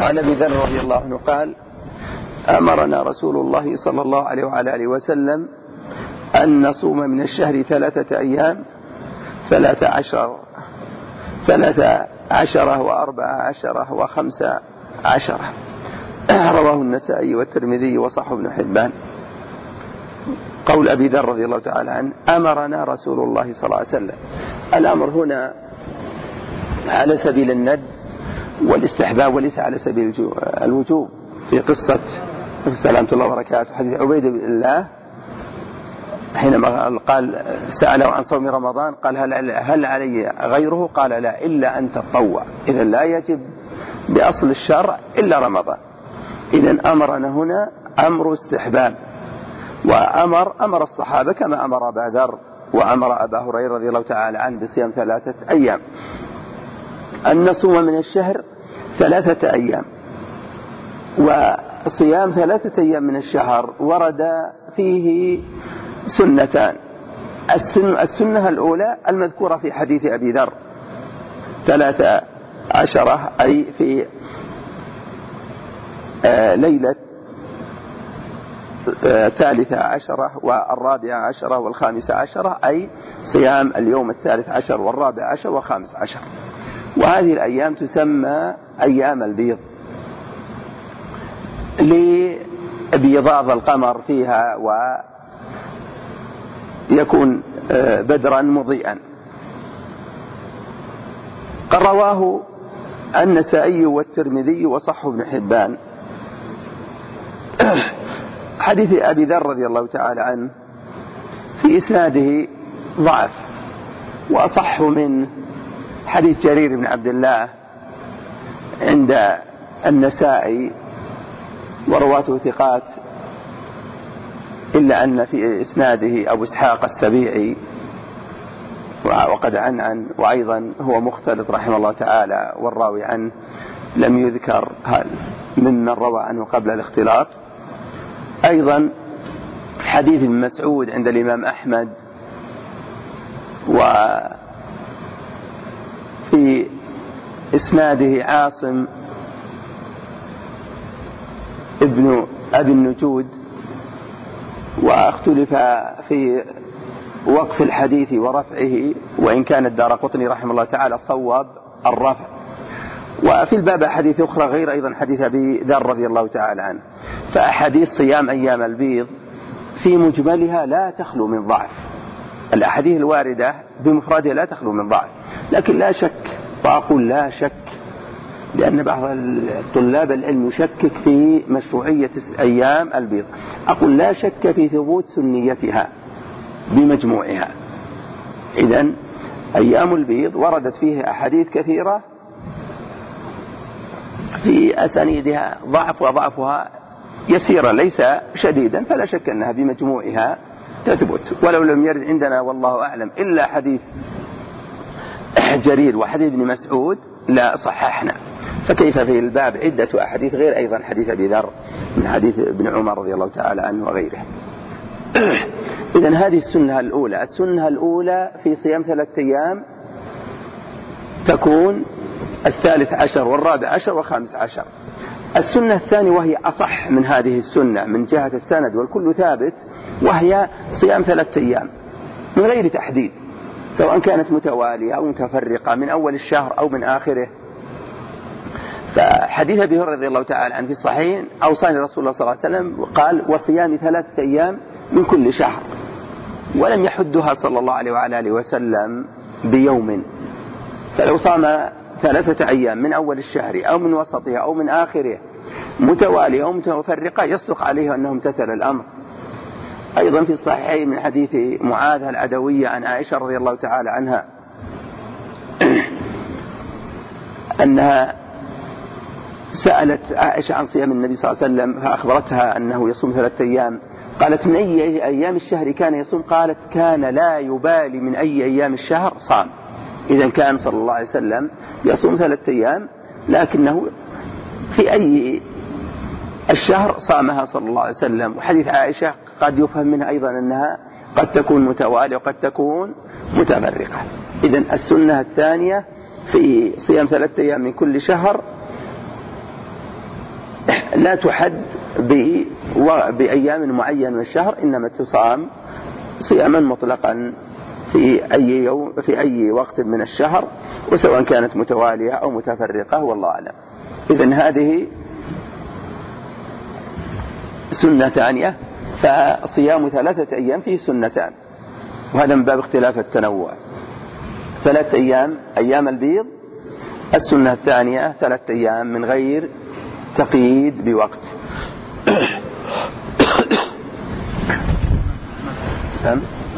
عن أبي ذر رضي الله عنه قال: أمرنا رسول الله صلى الله عليه وعلى آله وسلم أن نصوم من الشهر 3 أيام، 13 و14 و15. رواه النسائي والترمذي وصححه ابن حبان. قول أبي ذر رضي الله تعالى عنه: أمرنا رسول الله صلى الله عليه وسلم. الأمر هنا على سبيل الند والاستحباب وليس على سبيل الوجوب. في قصة سلامة الله وبركاته حديث عبيد بن الله حينما قال سأله عن صوم رمضان قال: هل علي غيره؟ قال: لا، إلا أن تطوع. إذن لا يجب بأصل الشرع إلا رمضان. إذن أمرنا هنا أمر استحباب، وأمر الصحابة كما أمر أبا ذر وأمر أبا هريرة رضي الله تعالى عنه بصيام 3 أيام. أن نصوم من الشهر 3 أيام، وصيام 3 أيام من الشهر ورد فيه سنتان. السنة الأولى المذكورة في حديث أبي ذر 13، أي في ليلة 13 و14 و15، أي صيام اليوم 13 و14 و15. وهذه الأيام تسمى أيام البيض لابيضاض القمر فيها ويكون بدرا مضيئا. قد رواه النسائي والترمذي وصححه ابن حبان حديث أبي ذر رضي الله تعالى عنه في إسناده ضعف، وأصح من حديث جرير بن عبد الله عند النسائي ورواته ثقات، إلا أن في إسناده أبو إسحاق السبيعي وقد عن وأيضا هو مختلط رحمه الله تعالى، والراوي عنه لم يذكر ممن روى عنه قبل الاختلاط. أيضا حديث ابن مسعود عند الإمام أحمد، وفي إسناده عاصم ابن أبي النجود، واختلف في وقف الحديث ورفعه، وإن كان الدارقطني رحمه الله تعالى صوب الرفع. وفي الباب حديث أخرى غير أيضا حديث أبي ذر رضي الله تعالى عنه. فأحاديث صيام أيام البيض في مجملها لا تخلو من ضعف، الأحاديث الواردة بمفردها لا تخلو من ضعف، لكن لا شك، وأقول لا شك لأن بعض طلاب العلم يشكك في مشروعية أيام البيض، أقول لا شك في ثبوت سنيتها بمجموعها. إذن أيام البيض وردت فيها أحاديث كثيرة في أسانيدها ضعف، وضعفها يسيرا ليس شديدا، فلا شك أنها بمجموعها تثبت. ولو لم يرد عندنا والله أعلم إلا حديث جرير وحديث ابن مسعود لا صححنا، فكيف في الباب عدة أحاديث غير أيضا حديث أبي ذر من حديث ابن عمر رضي الله تعالى عنه وغيره. إذن هذه السنة الأولى. السنة الأولى في صيام 3 أيام تكون 13 و14 و15. السنة الثانية وهي أصح من هذه السنة من جهة السند والكل ثابت، وهي صيام 3 أيام من غير تحديد، سواء كانت متوالية أو متفرقة من أول الشهر أو من آخره. فحديث أبي هريرة رضي الله تعالى عنه في الصحيحين أوصاني رسول الله صلى الله عليه وسلم قال: وصيام 3 أيام من كل شهر، ولم يحدها صلى الله عليه وعلى آله وسلم بيوم. فلو صام 3 أيام من أول الشهر أو من وسطها أو من آخره متوالية أو متفرقة يصدق عليه أنه امتثل الأمر. أيضا في الصحيحين من حديث معاذ العدوية عن عائشة رضي الله تعالى عنها أنها سألت عائشة عن صيام النبي صلى الله عليه وسلم، فأخبرتها أنه يصوم 3 أيام. قالت: من أي أيام الشهر كان يصوم؟ قالت: كان لا يبالي من أي أيام الشهر صام. إذا كان صلى الله عليه وسلم يصوم 3 أيام، لكنه في أي الشهر صامها صلى الله عليه وسلم. وحديث عائشة قد يفهم منها أيضا أنها قد تكون متوالية وقد تكون متفرقة. إذن السنة الثانية في صيام 3 أيام من كل شهر لا تحد بأيام معينة من الشهر، إنما تصام صياما مطلقا في أي يوم في أي وقت من الشهر، وسواء كانت متوالية أو متفرقة، والله أعلم. إذن هذه سنة ثانية، فصيام 3 أيام فيه سنتان، وهذا من باب اختلاف التنوع. 3 أيام أيام البيض، السنة الثانية 3 أيام من غير تقييد بوقت. سم؟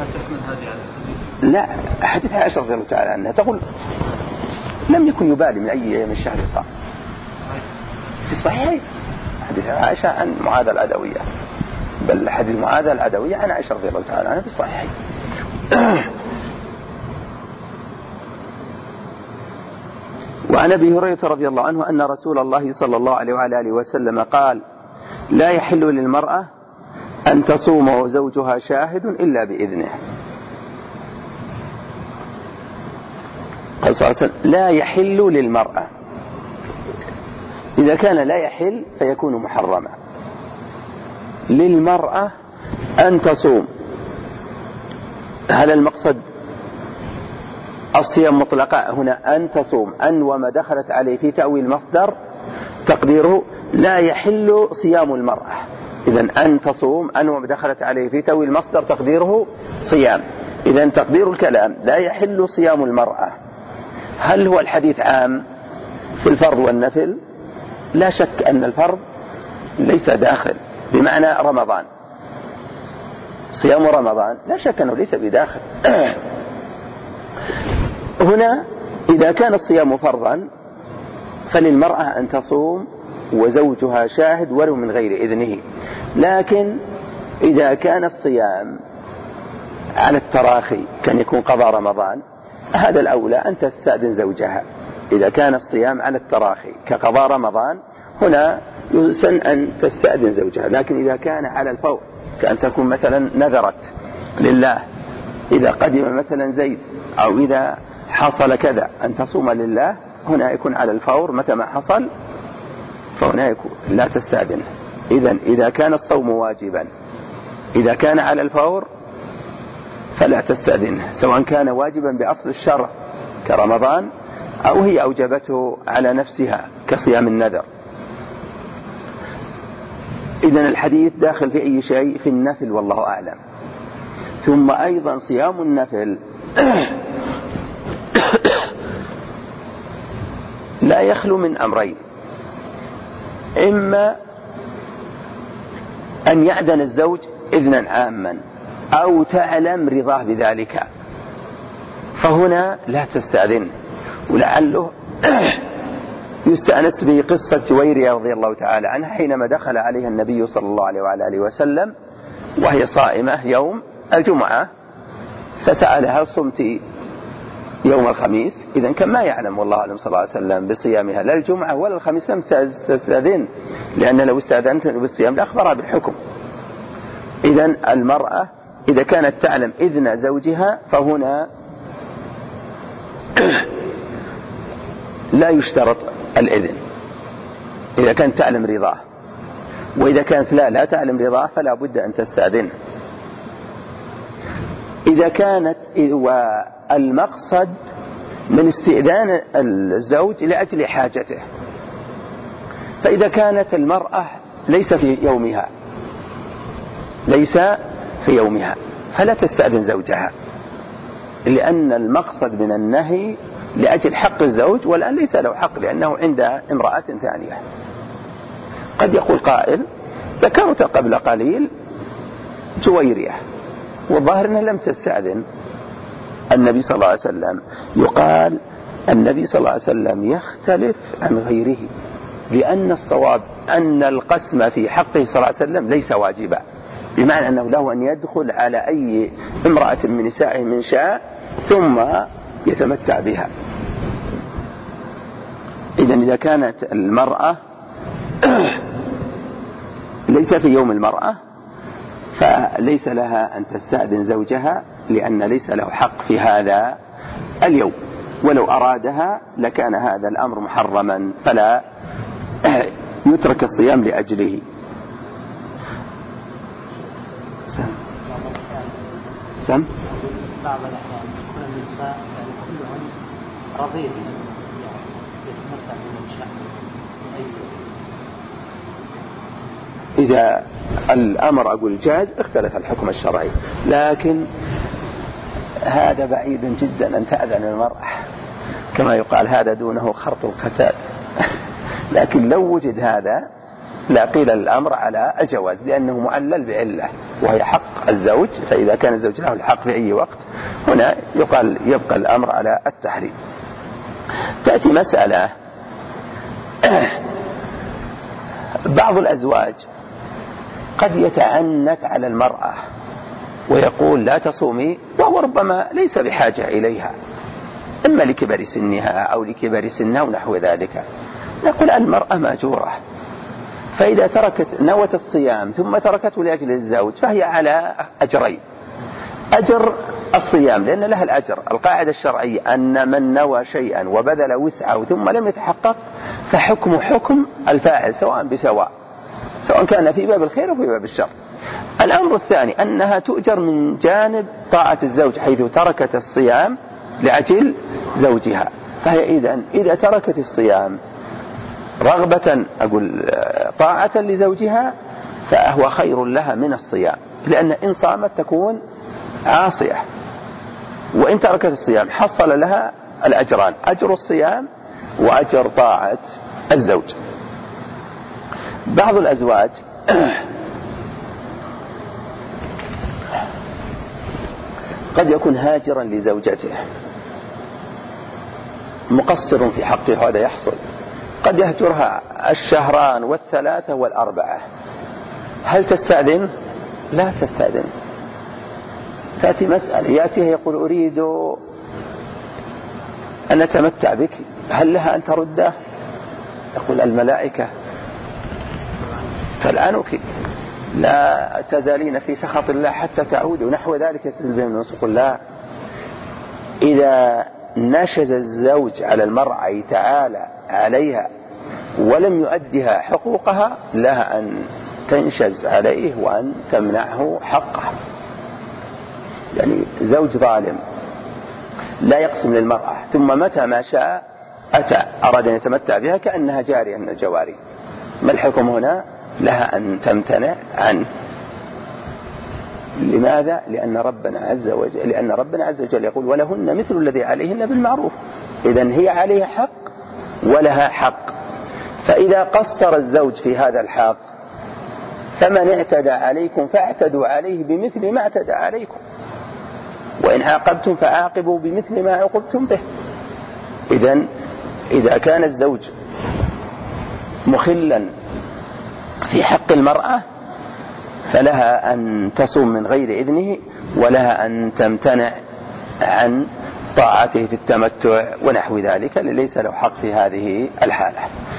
لا، حديث عائشة رضي الله تعالى عنها تقول لم يكن يبالي من أي أيام الشهر صام. في الصحيح حديث عائشة عن معاذ العدوية، بل حديث معاذ العدوية عن عائشة رضي الله تعالى عنها في الصحيح. وعن أبي هريرة رضي الله عنه أن رسول الله صلى الله عليه وعلى آله وسلم قال: لا يحل للمرأة أن تصوم وزوجها شاهد إلا بإذنه. قال صلى الله عليه وسلم: لا يحل للمرأة. إذا كان لا يحل فيكون محرما. للمرأة أن تصوم، هذا المقصد الصيام مطلقة هنا أن تصوم، أن وما دخلت عليه في تأويل مصدر تقديره لا يحل صيام المرأة. إذن أن تصوم أن وما دخلت عليه في تأويل مصدر تقديره صيام. إذن تقدير الكلام لا يحل صيام المرأة. هل هو الحديث عام في الفرض والنفل؟ لا شك أن الفرض ليس داخل، بمعنى رمضان، صيام رمضان لا شك أنه ليس بداخل. هنا إذا كان الصيام فرضا فللمرأة أن تصوم وزوجها شاهد ولو من غير إذنه. لكن إذا كان الصيام على التراخي كان يكون قضاء رمضان، هذا الأولى أن تستأذن زوجها. إذا كان الصيام على التراخي كقضاء رمضان هنا يسن أن تستأذن زوجها. لكن إذا كان على الفور كأن تكون مثلا نذرت لله إذا قدم مثلا زيد أو إذا حصل كذا أن تصوم لله، هنا يكون على الفور متى ما حصل، فهنا يكون لا تستأذن. إذن إذا كان الصوم واجبا إذا كان على الفور فلا تستأذنه، سواء كان واجبا بأصل الشرع كرمضان أو هي أوجبته على نفسها كصيام النذر. إذن الحديث داخل في أي شيء؟ في النفل والله أعلم. ثم أيضا صيام النفل لا يخلو من أمرين: إما أن يأذن الزوج إذنا عاما أو تعلم رضاه بذلك، فهنا لا تستأذن. ولعله يستأنس بقصة جويرية رضي الله تعالى عنها حينما دخل عليها النبي صلى الله عليه وعلى آله وسلم وهي صائمة يوم الجمعة، فسألها: صمت يوم الخميس؟ إذن كان ما يعلم والله أعلم صلى الله عليه وسلم بصيامها لا الجمعة ولا الخميس، لم تستأذن، لأن لو استأذنت بالصيام لأخبرها بالحكم. إذن المرأة إذا كانت تعلم إذن زوجها فهنا لا يشترط الإذن إذا كانت تعلم رضاه، وإذا كانت لا تعلم رضاه فلا بد أن تستأذن. إذا كانت والمقصد من استئذان الزوج لأجل حاجته، فإذا كانت المرأة ليس في يومها فلا تستأذن زوجها، لأن المقصد من النهي لأجل حق الزوج، والآن ليس له حق لأنه عند امرأة ثانية. قد يقول قائل: ذكرت قبل قليل جويرية والظاهر أنها لم تستأذن النبي صلى الله عليه وسلم. يقال النبي صلى الله عليه وسلم يختلف عن غيره، لأن الصواب أن القسم في حقه صلى الله عليه وسلم ليس واجبا، بمعنى أنه له أن يدخل على أي امرأة من نسائه من شاء ثم يتمتع بها. إذن إذا كانت المرأة ليس في يوم المرأة فليس لها أن تستأذن زوجها، لأن ليس له حق في هذا اليوم، ولو أرادها لكان هذا الأمر محرما، فلا يترك الصيام لأجله. سم بعض الأحيان يكون النساء يعني كلهم رضيع يتمتع بالمنشأ. إذا الأمر أقول جاز اختلف الحكم الشرعي، لكن هذا بعيد جدا أن تأذن المرأة، كما يقال هذا دونه خرط القتال. لكن لو وجد هذا لا قيل الأمر على الجواز، لأنه معلل بعلة وهي حق الزوج، فإذا كان الزوج له الحق في أي وقت هنا يبقى الأمر على التحريم. تأتي مسألة بعض الأزواج قد يتعنت على المرأة ويقول لا تصومي، وهو ربما ليس بحاجة إليها، إما لكبر سنها أو لكبر سنها ونحو ذلك. نقول المرأة مأجورة، فإذا نوت الصيام ثم تركته لأجل الزوج فهي على أجرين: أجر الصيام لأن لها الأجر، القاعدة الشرعية أن من نوى شيئا وبذل وسعه ثم لم يتحقق فحكم حكم الفاعل سواء بسواء، سواء كان في باب الخير أو في باب الشر. الأمر الثاني أنها تؤجر من جانب طاعة الزوج، حيث تركت الصيام لأجل زوجها، فهي إذا تركت الصيام رغبة طاعة لزوجها فهو خير لها من الصيام، لأن إن صامت تكون عاصية، وإن تركت الصيام حصل لها الأجران: أجر الصيام وأجر طاعة الزوج. بعض الأزواج قد يكون هاجرا لزوجته مقصر في حقه، وهذا يحصل، قد يهجرها الشهران والثلاثة والأربعة. هل تستأذن؟ لا تستأذن. تأتي مسألة يأتيها يقول أريد أن أتمتع بك، هل لها أن ترده؟ يقول الملائكة تلعنك، لا تزالين في سخط الله حتى تعود ونحو ذلك. يستدل بهم النص. يقول لا، إذا نشز الزوج على المرأة تعالى عليها ولم يؤدها حقوقها لها أن تنشز عليه وأن تمنعه حقه. يعني زوج ظالم لا يقسم للمرأة، ثم متى ما شاء أتى أراد أن يتمتع بها كأنها جارية من الجواري. ما الحكم هنا؟ لها أن تمتنع عنه. لماذا؟ لأن ربنا عز وجل يقول ولهن مثل الذي عليهن بالمعروف. إذن هي عليها حق ولها حق، فإذا قصر الزوج في هذا الحق فمن اعتدى عليكم فاعتدوا عليه بمثل ما اعتدى عليكم، وإن عاقبتم فعاقبوا بمثل ما عوقبتم به. إذن إذا كان الزوج مخلا في حق المرأة فلها أن تصوم من غير إذنه، ولها أن تمتنع عن طاعته في التمتع ونحو ذلك، ليس له حق في هذه الحالة.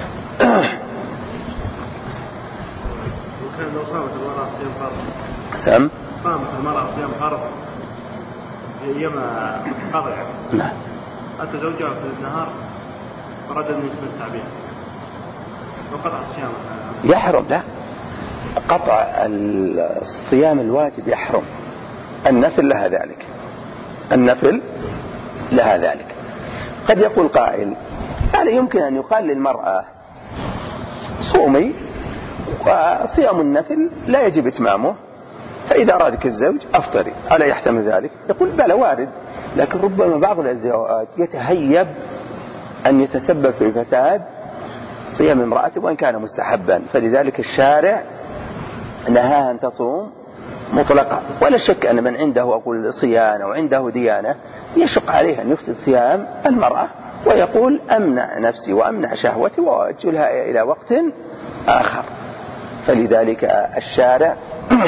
لو صامت المرأة صيام فرض، صامت المرأة صيام فرض في أيام قضاء، نعم، أتى زوجها في النهار أراد أن يتمتع بها وقطع الصيام يحرم. لا، قطع الصيام الواجب يحرم، النفل لها ذلك، النفل لها ذلك. قد يقول قائل هل يمكن أن يقال للمرأة صومي وصيام النفل لا يجب إتمامه، فإذا أرادك الزوج أفطري، ألا يحتمل ذلك؟ يقول بلى وارد، لكن ربما بعض الأزواج يتهيب أن يتسبب في فساد صيام امرأته وإن كان مستحبا، فلذلك الشارع نهاها أن تصوم مطلقا. ولا شك أن من عنده صيانة وعنده ديانة يشق عليه أن يفسد صيام المرأة ويقول أمنع نفسي وأمنع شهوتي وأجلها إلى وقت آخر. فلذلك الشارع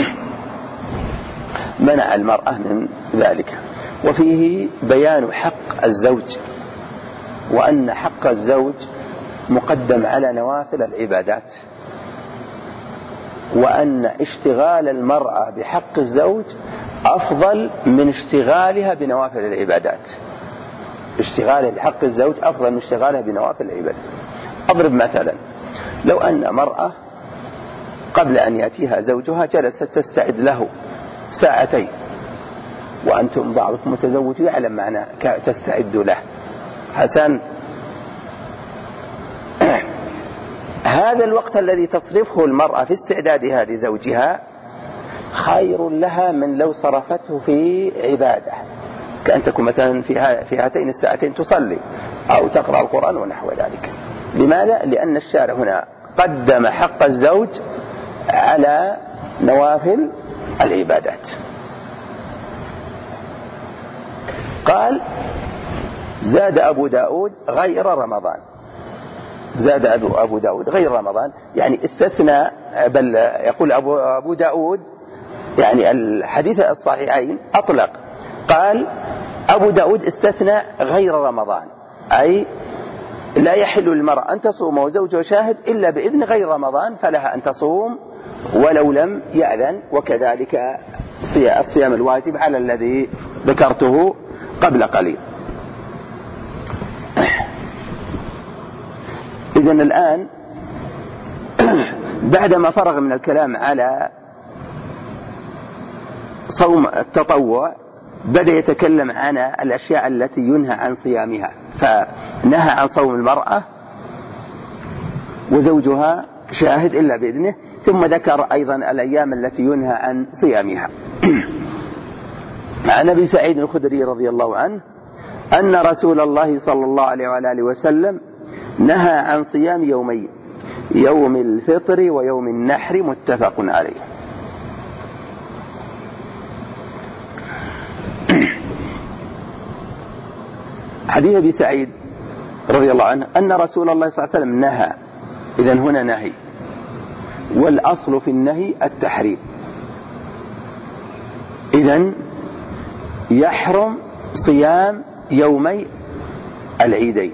منع المرأة من ذلك. وفيه بيان حق الزوج، وأن حق الزوج مقدم على نوافل العبادات، وأن اشتغال المرأة بحق الزوج أفضل من اشتغالها بنوافل العبادات. اشتغالها بحق الزوج أفضل من اشتغالها بنوافل العبادات. أضرب مثلا، لو أن مرأة قبل أن يأتيها زوجها جلست تستعد له ساعتين، وأنتم بعضكم متزوج يعلم معنى تستعد له، حسن، هذا الوقت الذي تصرفه المرأة في استعدادها لزوجها خير لها من لو صرفته في عبادة، كأن تكون مثلا في هاتين الساعتين تصلي أو تقرأ القرآن ونحو ذلك. لماذا؟ لأن الشارع هنا قدم حق الزوج على نوافل العبادات. قال: زاد أبو داود غير رمضان. زاد أبو داود غير رمضان، يعني استثنى، بل يقول أبو داود يعني الحديث الصحيحين أطلق، قال أبو داود استثنى غير رمضان، أي لا يحل للمرأة أن تصوم وزوجها شاهد إلا بإذن غير رمضان، فلها أن تصوم ولو لم يأذن، وكذلك الصيام الواجب على الذي ذكرته قبل قليل. إذن الآن بعدما فرغ من الكلام على صوم التطوع بدأ يتكلم عن الأشياء التي ينهى عن صيامها، فنهى عن صوم المرأة وزوجها شاهد إلا بإذنه، ثم ذكر أيضا الأيام التي ينهى عن صيامها. عن أبي سعيد الخدري رضي الله عنه أن رسول الله صلى الله عليه وآله وسلم نهى عن صيام يومين، يوم الفطر ويوم النحر، متفق عليه. حديث أبي سعيد رضي الله عنه أن رسول الله صلى الله عليه وسلم نهى، إذن هنا نهي، والأصل في النهي التحريم، إذن يحرم صيام يومي العيدين،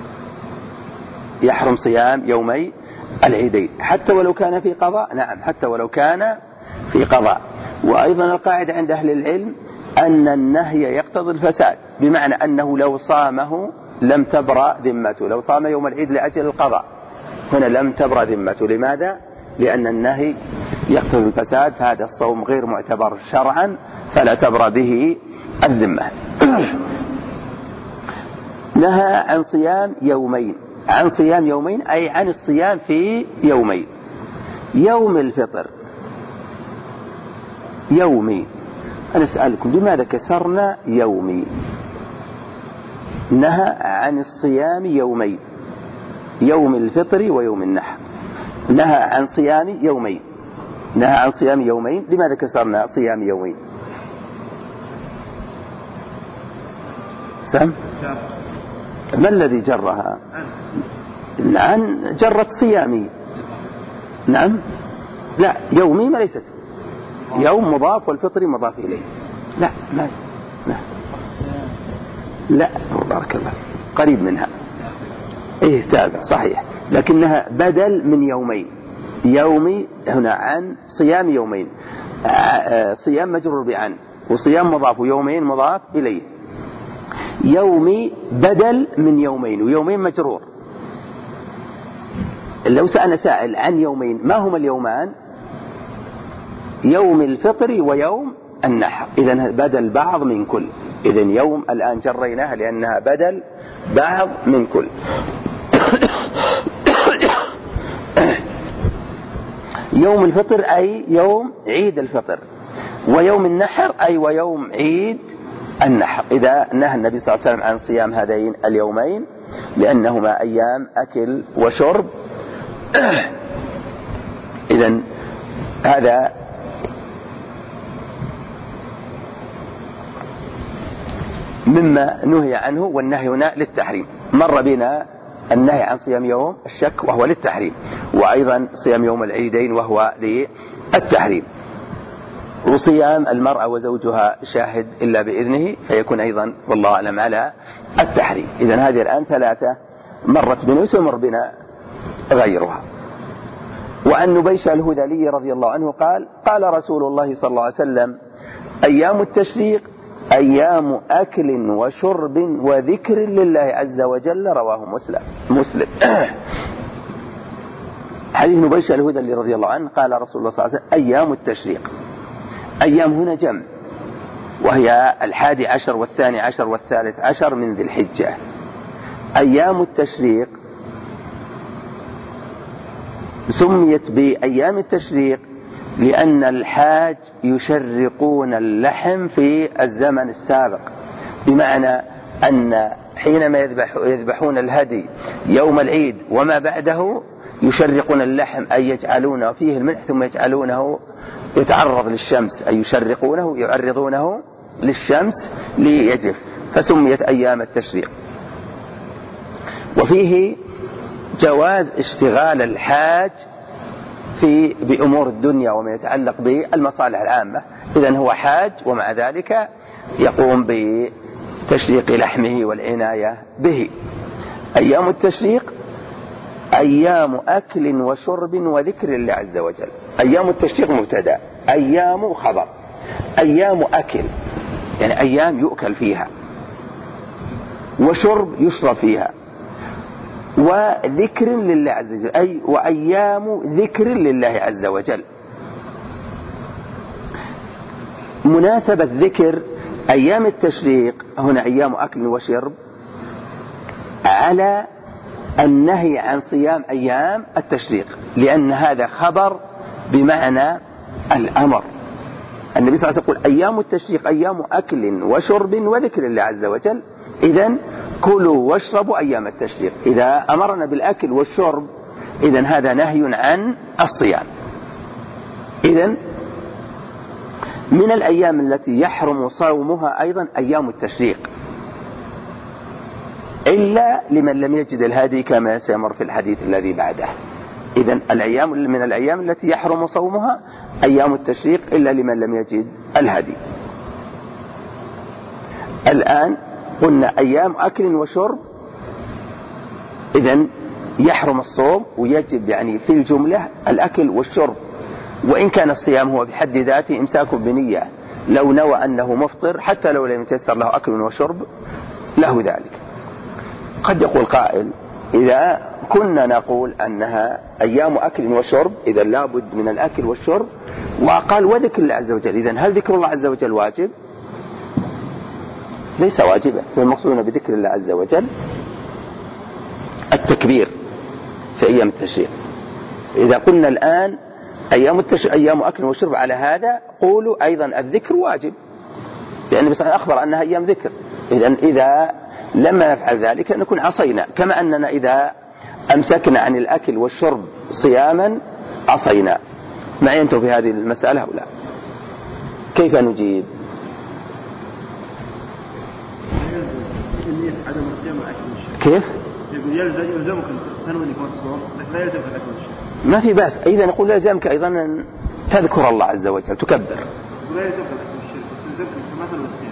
يحرم صيام يومي العيدين حتى ولو كان في قضاء، نعم حتى ولو كان في قضاء. وأيضا القاعدة عند أهل العلم أن النهي يقتضي الفساد، بمعنى أنه لو صامه لم تبرأ ذمته، لو صام يوم العيد لأجل القضاء هنا لم تبرأ ذمته. لماذا؟ لأن النهي يقتضي الفساد، هذا الصوم غير معتبر شرعا فلا تبرأ به الذمة. نهى عن صيام يومين، عن صيام يومين أي عن الصيام في يومين. يوم الفطر يومي، أنا أسألكم لماذا كسرنا يومي؟ نهى عن الصيام يومين، يوم الفطر ويوم النحر، نهى عن صيام يومين، نهى عن صيام يومين، لماذا كسرنا صيام يومين؟ سم؟ ما الذي جرها؟ عن جرت صيامي، نعم، لا يومي ما ليست، يوم مضاف والفطر مضاف إليه، لا ما لا بارك الله قريب منها، إيه تابع صحيح، لكنها بدل من يومين. يومي هنا عن صيام يومين، صيام مجرور بعن، وصيام مضاف، ويومين مضاف إليه. يومي بدل من يومين، ويومين مجرور. لو سأل سائل عن يومين ما هما اليومان؟ يوم الفطر ويوم النحر، إذن بدل بعض من كل، إذن يوم الآن جريناها لأنها بدل بعض من كل. يوم الفطر أي يوم عيد الفطر، ويوم النحر أي ويوم عيد النحر. إذا نهى النبي صلى الله عليه وسلم عن صيام هذين اليومين لأنهما أيام أكل وشرب، إذن هذا مما نهي عنه، والنهي هنا للتحريم. مر بنا النهي عن صيام يوم الشك وهو للتحريم، وأيضا صيام يوم العيدين وهو للتحريم، وصيام المرأة وزوجها شاهد إلا بإذنه فيكون أيضا والله أعلم على التحريم. إذن هذه الآن ثلاثة مرت بنا وسمر بنا غيرها. وعن نبيش الهذلي رضي الله عنه قال: قال رسول الله صلى الله عليه وسلم: أيام التشريق أيام أكل وشرب وذكر لله عز وجل، رواه مسلم. حديث نبيش الهذلي رضي الله عنه قال رسول الله صلى الله عليه وسلم أيام التشريق. أيام هنا جمع، وهي 11 و12 و13 من ذي الحجة. أيام التشريق سميت بأيام التشريق لأن الحاج يشرقون اللحم في الزمن السابق، بمعنى أن حينما يذبحون الهدي يوم العيد وما بعده يشرقون اللحم، أي يجعلونه فيه الملح ثم يجعلونه يتعرض للشمس، أي يشرقونه يعرضونه للشمس ليجف، فسميت أيام التشريق. وفيه جواز اشتغال الحاج بأمور الدنيا وما يتعلق بالمصالح العامة. إذن هو حاج ومع ذلك يقوم بتشريق لحمه والعناية به. أيام التشريق أيام أكل وشرب وذكر الله عز وجل. أيام التشريق مبتدأ، أيام خبر. أيام أكل يعني أيام يؤكل فيها، وشرب يشرب فيها، وذكر لله عز وجل، أي وأيام ذكر لله عز وجل. مناسبة ذكر أيام التشريق هنا أيام أكل وشرب على النهي عن صيام أيام التشريق، لأن هذا خبر بمعنى الأمر. النبي صلى الله عليه وسلم يقول أيام التشريق أيام أكل وشرب وذكر الله عز وجل. إذن كلوا واشربوا أيام التشريق. إذا أمرنا بالأكل والشرب إذن هذا نهي عن الصيام. إذن من الأيام التي يحرم صومها أيضا أيام التشريق، إلا لمن لم يجد الهدي كما سيمر في الحديث الذي بعده. إذن الأيام من الأيام التي يحرم صومها أيام التشريق إلا لمن لم يجد الهدي. الآن قلنا أيام أكل وشرب، إذن يحرم الصوم ويجب يعني في الجملة الأكل والشرب، وإن كان الصيام هو بحد ذاته إمساك بنية، لو نوى أنه مفطر حتى لو لم يتيسر له أكل وشرب له ذلك. قد يقول قائل إذا كنا نقول أنها أيام أكل وشرب إذا لابد من الأكل والشرب، وقال وذكر الله عز وجل، إذن هل ذكر الله عز وجل واجب؟ ليس واجبا. والمقصود بذكر الله عز وجل التكبير في أيام التشريق. إذا قلنا الآن أيام أكل وشرب على هذا قولوا أيضا الذكر واجب، لأن النبي صلى الله عليه وسلم أخبر أنها أيام ذكر. إذا لما نفعل ذلك نكون عصينا، كما أننا إذا أمسكنا عن الأكل والشرب صياما عصينا. معي أنتم في هذه المسألة أو لا؟ كيف نجيب؟ كيف؟ يلزمك تنوي لكون الصوم لكن لا يلزمك الأكل والشرب. ما في بأس. إذا نقول يلزمك أيضا أن تذكر الله عز وجل تكبر. ولا يلزمك الأكل والشرب بس يلزمك مثل والصيام.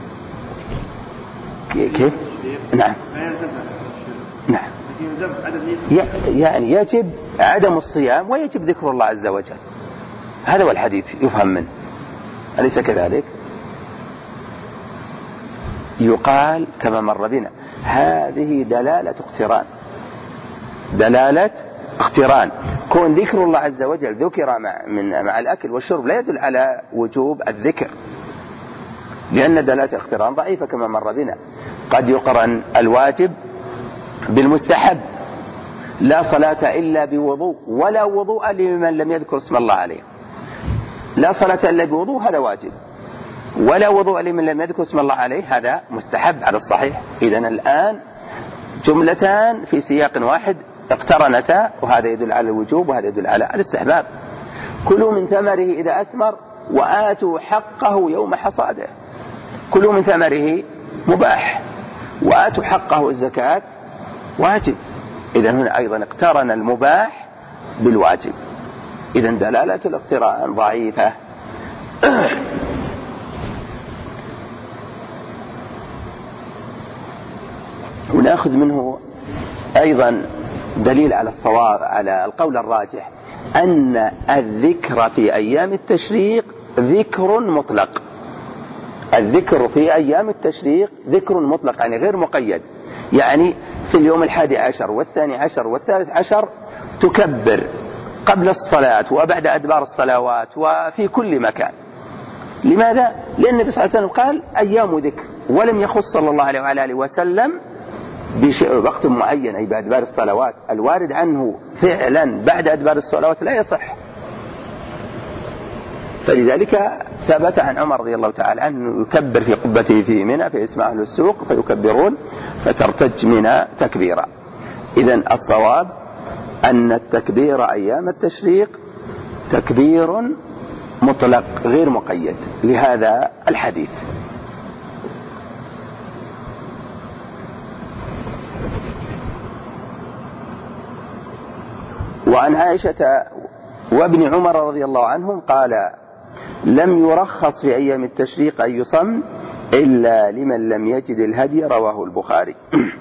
كيف؟ نعم. لا يلزمك الأكل والشرب. نعم. لكن يلزمك عدم يعني يجب عدم الصيام ويجب ذكر الله عز وجل. هذا هو الحديث يفهم منه، أليس كذلك؟ يقال كما مر بنا هذه دلالة اقتران، دلالة اقتران. كون ذكر الله عز وجل ذكر مع الأكل والشرب لا يدل على وجوب الذكر، لأن دلالة اقتران ضعيفة كما مر بنا. قد يقرن الواجب بالمستحب، لا صلاة إلا بوضوء ولا وضوء لمن لم يذكر اسم الله عليه. لا صلاة إلا بوضوء هذا واجب، ولا وضوء لمن لم يذكر اسم الله عليه هذا مستحب على الصحيح. إذن الآن جملتان في سياق واحد اقترنتا، وهذا يدل على الوجوب وهذا يدل على الاستحباب. كلوا من ثمره إذا أثمر وآتوا حقه يوم حصاده. كلوا من ثمره مباح، وآتوا حقه الزكاة واجب. إذن هنا أيضا اقترن المباح بالواجب. إذن دلالة الاقتران ضعيفة. ونأخذ منه أيضا دليل على الصواب على القول الراجح أن الذكر في أيام التشريق ذكر مطلق. الذكر في أيام التشريق ذكر مطلق يعني غير مقيد. يعني في اليوم 11 و12 و13 تكبر، قبل الصلاة وبعد أدبار الصلوات وفي كل مكان. لماذا؟ لأن النبي صلى الله عليه وسلم قال أيام ذكر، ولم يخص صلى الله عليه وعلى آله وسلم بوقت معين أي بأدبار الصلوات. الوارد عنه فعلا بعد أدبار الصلوات لا يصح. فلذلك ثبت عن عمر رضي الله تعالى عنه يكبر في قبته في منى فيسمع أهل السوق فيكبرون فترتج منى تكبيرا. إذن الصواب أن التكبير أيام التشريق تكبير مطلق غير مقيد لهذا الحديث. وعن عائشة وابن عمر رضي الله عنهم قال لم يرخص في أيام التشريق أن يصم إلا لمن لم يجد الهدي، رواه البخاري.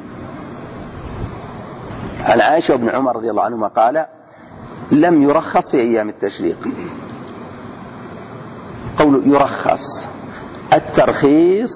عن عائشة وابن عمر رضي الله عنهما قال لم يرخص في أيام التشريق. قول يرخص، الترخيص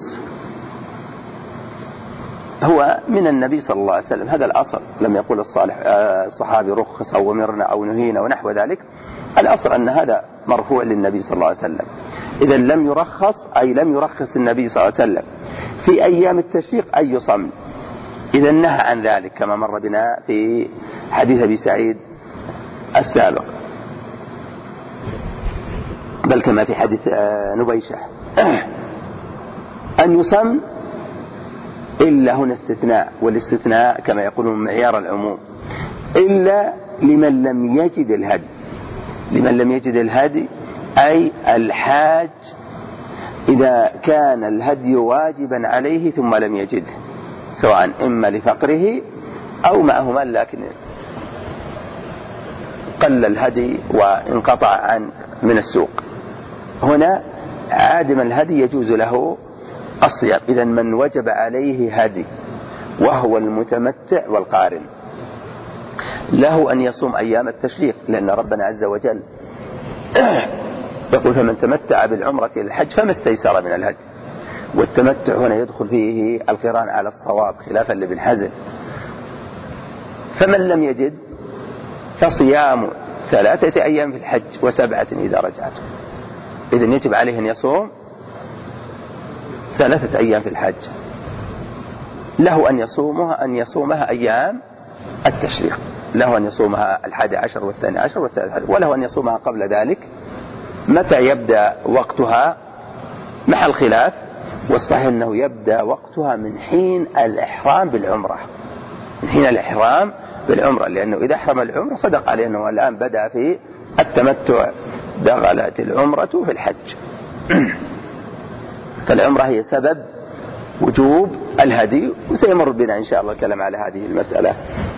هو من النبي صلى الله عليه وسلم، هذا الأصل. لم يقول الصحابي رخص أو أمرنا أو نهينا ونحو ذلك، الأصل أن هذا مرفوع للنبي صلى الله عليه وسلم. إذا لم يرخص أي لم يرخص النبي صلى الله عليه وسلم في أيام التشريق أن يصم، إذا نهى عن ذلك كما مر بنا في حديث أبي سعيد السابق، بل كما في حديث نبيشة أن يصم إلا هنا استثناء، والاستثناء كما يقولون معيار العموم، إلا لمن لم يجد الهدي. لمن لم يجد الهدي أي الحاج إذا كان الهدي واجبا عليه ثم لم يجده، سواء إما لفقره أو معه مال لكن قل الهدي وانقطع من السوق، هنا عادم الهدي يجوز له الصيام. إذن من وجب عليه هدي وهو المتمتع والقارن له أن يصوم أيام التشريق، لأن ربنا عز وجل يقول فمن تمتع بالعمرة إلى الحج فما استيسر من الهدي، والتمتع هنا يدخل فيه القران على الصواب خلافا لابن حزم. فمن لم يجد فصيام 3 أيام في الحج و7 إذا رجعت. إذن يجب عليه أن يصوم 3 أيام في الحج، له أن يصومها أيام التشريق، له أن يصومها 11 و12 و13، وله أن يصومها قبل ذلك. متى يبدأ وقتها مع الخلاف، والصحيح أنه يبدأ وقتها من حين الإحرام بالعمرة، من حين الإحرام بالعمرة، لأنه إذا أحرم العمرة صدق عليه أنه الآن بدأ في التمتع، دخلت العمرة في الحج. فالعمرة هي سبب وجوب الهدي، وسيمر بنا إن شاء الله الكلام على هذه المسألة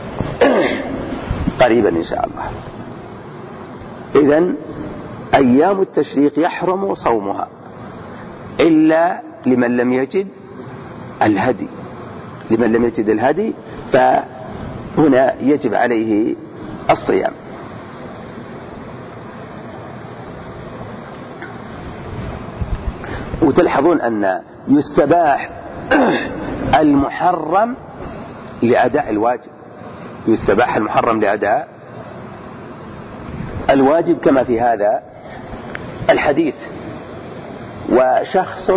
قريبا إن شاء الله. إذن أيام التشريق يحرم صومها إلا لمن لم يجد الهدي. لمن لم يجد الهدي فهنا يجب عليه الصيام. وتلحظون أن يستباح المحرم لأداء الواجب، يستباح المحرم لأداء الواجب كما في هذا الحديث. وشخص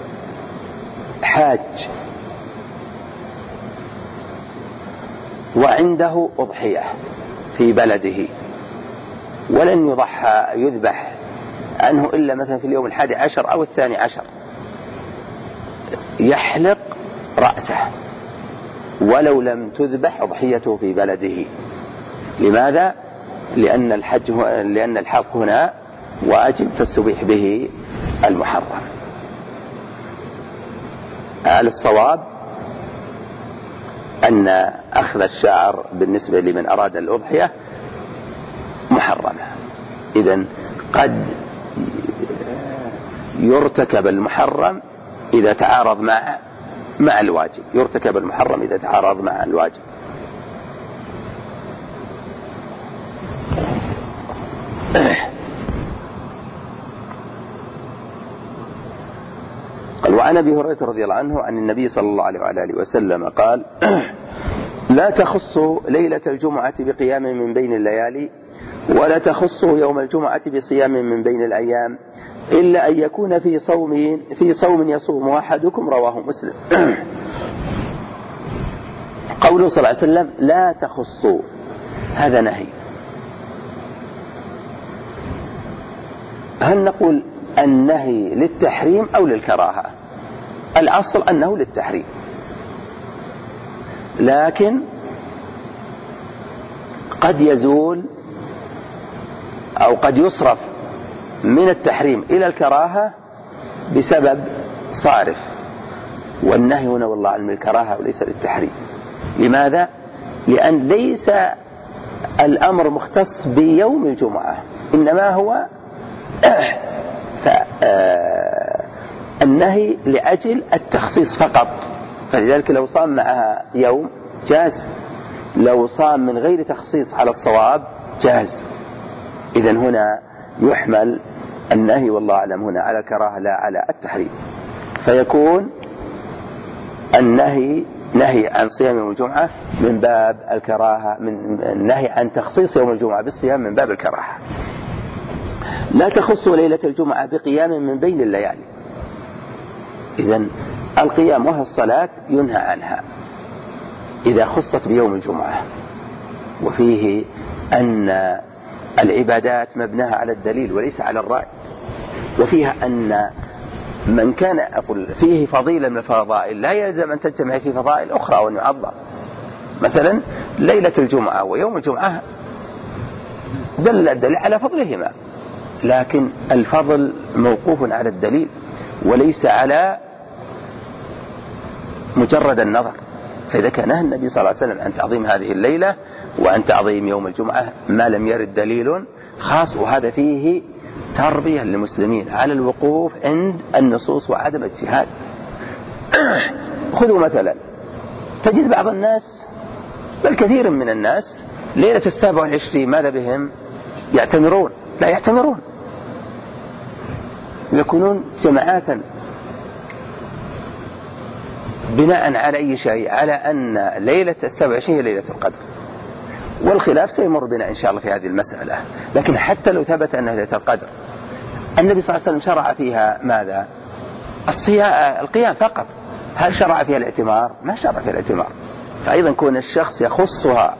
حاج وعنده أضحية في بلده ولن يذبح عنه إلا مثلا في اليوم 11 أو 12، يحلق رأسه ولو لم تذبح أضحيته في بلده. لماذا؟ لأن الحلق هنا واجب فاستبيح به المحرم. على الصواب أن أخذ الشعر بالنسبة لمن أراد الأضحية محرمة. إذن قد يرتكب المحرم إذا تعارض مع الواجب، يرتكب المحرم إذا تعارض مع الواجب. قال وعن أبي هريرة رضي الله عنه عن النبي صلى الله عليه وآله وسلم قال لا تخص ليلة الجمعة بقيام من بين الليالي، ولا تخص يوم الجمعة بصيام من بين الأيام، إلا أن يكون في صوم يصوم أحدكم، رواه مسلم. قوله صلى الله عليه وسلم لا تخص، هذا نهي. هل نقول النهي للتحريم أو للكراهة؟ الأصل أنه للتحريم، لكن قد يزول أو قد يصرف من التحريم إلى الكراهة بسبب صارف، والنهي هنا والله علم الكراهة وليس للتحريم. لماذا؟ لأن ليس الأمر مختص بيوم الجمعة، إنما هو النهي لأجل التخصيص فقط، فلذلك لو صام معها يوم جاز، لو صام من غير تخصيص على الصواب جاز. إذن هنا يحمل النهي والله أعلم هنا على الكراهة لا على التحريم، فيكون النهي نهي عن صيام يوم الجمعة من باب الكراهة، من النهي عن تخصيص يوم الجمعة بالصيام من باب الكراهة. لا تخص ليلة الجمعة بقيام من بين الليالي، إذن القيام وهي الصلاة ينهى عنها إذا خصت بيوم الجمعة، وفيه أن العبادات مبناها على الدليل وليس على الرأي، وفيها أن من كان أقول فيه فضيلة من الفضائل لا يلزم أن تجتمع في فضائل أخرى وأن يعظم. مثلا ليلة الجمعة ويوم الجمعة دل الدليل على فضلهما، لكن الفضل موقوف على الدليل وليس على مجرد النظر. فإذا كان نهى النبي صلى الله عليه وسلم عن تعظيم هذه الليلة وعن تعظيم يوم الجمعة ما لم يرد دليل خاص، وهذا فيه تربية للمسلمين على الوقوف عند النصوص وعدم الاجتهاد. خذوا مثلا تجد بعض الناس بل كثير من الناس ليلة 27 ماذا بهم؟ يعتمرون. لا يعتمرون، يكونون جماعات بناء على أي شيء، على أن ليلة 27 هي ليلة القدر، والخلاف سيمر بنا إن شاء الله في هذه المسألة. لكن حتى لو ثبت أنها ليلة القدر، النبي صلى الله عليه وسلم شرع فيها ماذا؟ القيام فقط. هل شرع فيها الاعتمار؟ ما شرع فيها الاعتمار. فأيضا كون الشخص يخصها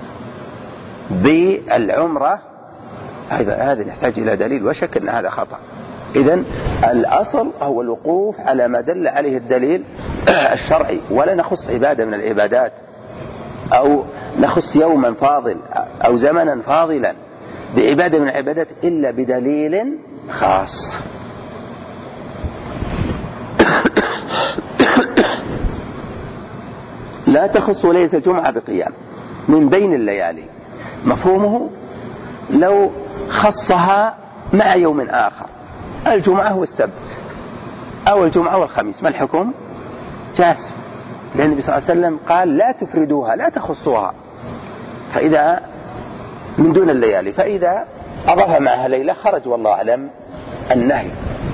بالعمرة هذا يحتاج إلى دليل، وشك أن هذا خطأ. إذن الأصل هو الوقوف على ما دل عليه الدليل الشرعي، ولا نخص عبادة من العبادات أو نخص يوما فاضل أو زمنا فاضلا بعبادة من العبادات إلا بدليل خاص. لا تخص ليلة الجمعة بقيام من بين الليالي، مفهومه لو خصها مع يوم آخر، الجمعة والسبت أو الجمعة والخميس، ما الحكم؟ جاز، لأن النبي صلى الله عليه وسلم قال لا تفردوها لا تخصوها، فإذا من دون الليالي، فإذا أضاف معها ليلة خرج والله أعلم النهي.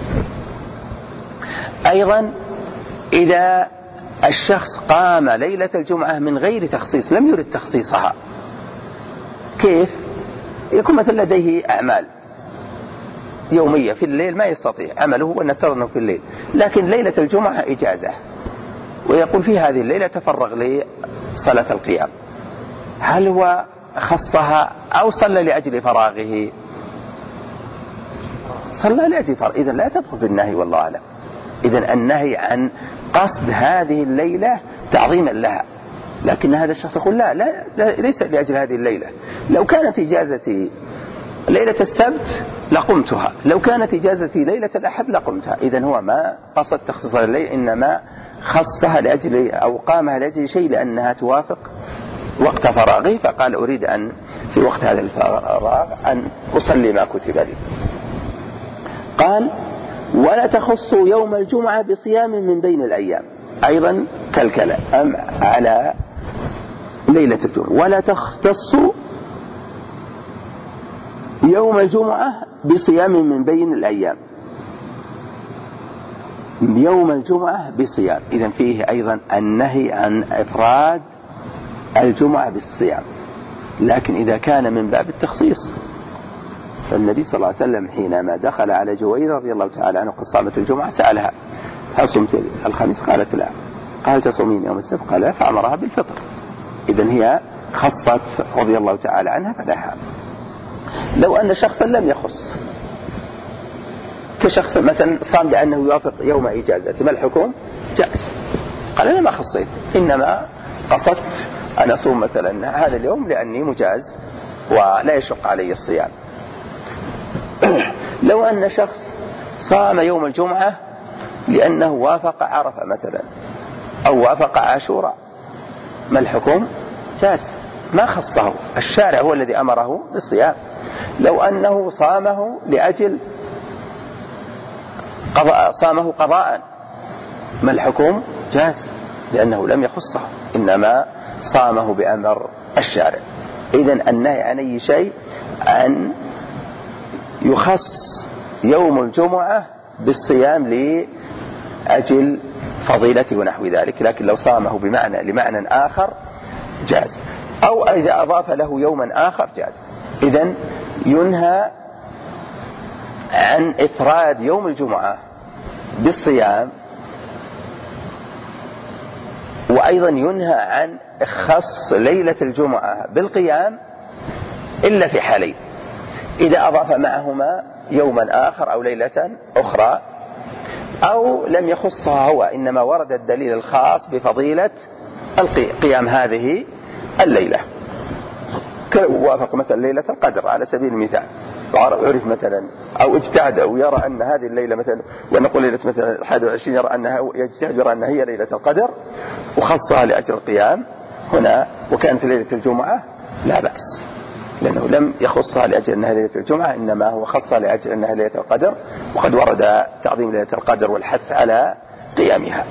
أيضا إذا الشخص قام ليلة الجمعة من غير تخصيص، لم يرد تخصيصها، كيف؟ يكون مثلا لديه أعمال يومية في الليل ما يستطيع عمله ونفترض أنه في الليل، لكن ليلة الجمعة إجازة ويقول في هذه الليلة تفرغ لصلاة القيام، هل هو خصها أو صلى لأجل فراغه؟ صلى لأجل فراغه، إذن لا تدخل في النهي والله أعلم. إذن النهي عن قصد هذه الليلة تعظيما لها، لكن هذا الشخص يقول لا ليس لأجل هذه الليلة، لو كانت إجازتي ليلة السبت لقمتها، لو كانت إجازتي ليلة الأحد لقمتها. إذن هو ما قصد تخصيص الليل، إنما خصها لأجل أو قامها لأجل شيء لأنها توافق وقت فراغه، فقال أريد أن في وقت هذا الفراغ أن أصلي ما كتب لي. قال ولا تخص يوم الجمعة بصيام من بين الأيام، أيضا كالكلام على ليلة الجمعة. ولا تختص يوم الجمعة بصيام من بين الأيام، يوم الجمعة بصيام، إذن فيه أيضا النهي عن إفراد الجمعة بالصيام، لكن إذا كان من باب التخصيص فالنبي صلى الله عليه وسلم حينما دخل على جويرية رضي الله تعالى عنه قد صامت الجمعة سألها هل صمت الخميس؟ قالت لا. قال تصومين يوم السبت؟ قال لا، فأمرها بالفطر. إذن هي خصت رضي الله تعالى عنها فلها. لو أن شخصا لم يخص، كشخص مثلا صام لأنه يوافق يوم إجازته، ما الحكم؟ جائز. قال أنا ما خصيت، إنما قصدت أن أصوم مثلا هذا اليوم لأني مجاز ولا يشق علي الصيام. لو أن شخص صام يوم الجمعة لأنه وافق عرفة مثلا أو وافق عاشوراء، ما الحكم؟ جاز، ما خصه، الشارع هو الذي أمره بالصيام. لو أنه صامه لأجل صامه قضاء، ما الحكم؟ جاز، لأنه لم يخصه، إنما صامه بأمر الشارع. إذن النهي عن أي شيء أن يخص يوم الجمعة بالصيام لأجل فضيلته ونحو ذلك، لكن لو صامه لمعنى آخر جاز، أو إذا أضاف له يوما آخر جاز. إذن ينهى عن إفراد يوم الجمعة بالصيام، وأيضا ينهى عن خص ليلة الجمعة بالقيام إلا في حالين: إذا أضاف معهما يوما آخر أو ليلة أخرى، أو لم يخصها هو، إنما ورد الدليل الخاص بفضيلة قيام هذه الليلة، كوافق مثلا ليلة القدر على سبيل المثال، عرف مثلا أو اجتهد ويرى أن هذه الليلة مثلا، ونقول ليلة مثلا 21 يرى أنها يجتهد يرى أن هي ليلة القدر وخصها لأجل القيام هنا، وكانت ليلة الجمعة لا بأس، لأنه لم يخصها لأجل أنها ليلة الجمعة، إنما هو خصها لأجل أنها ليلة القدر، وقد ورد تعظيم ليلة القدر والحث على قيامها.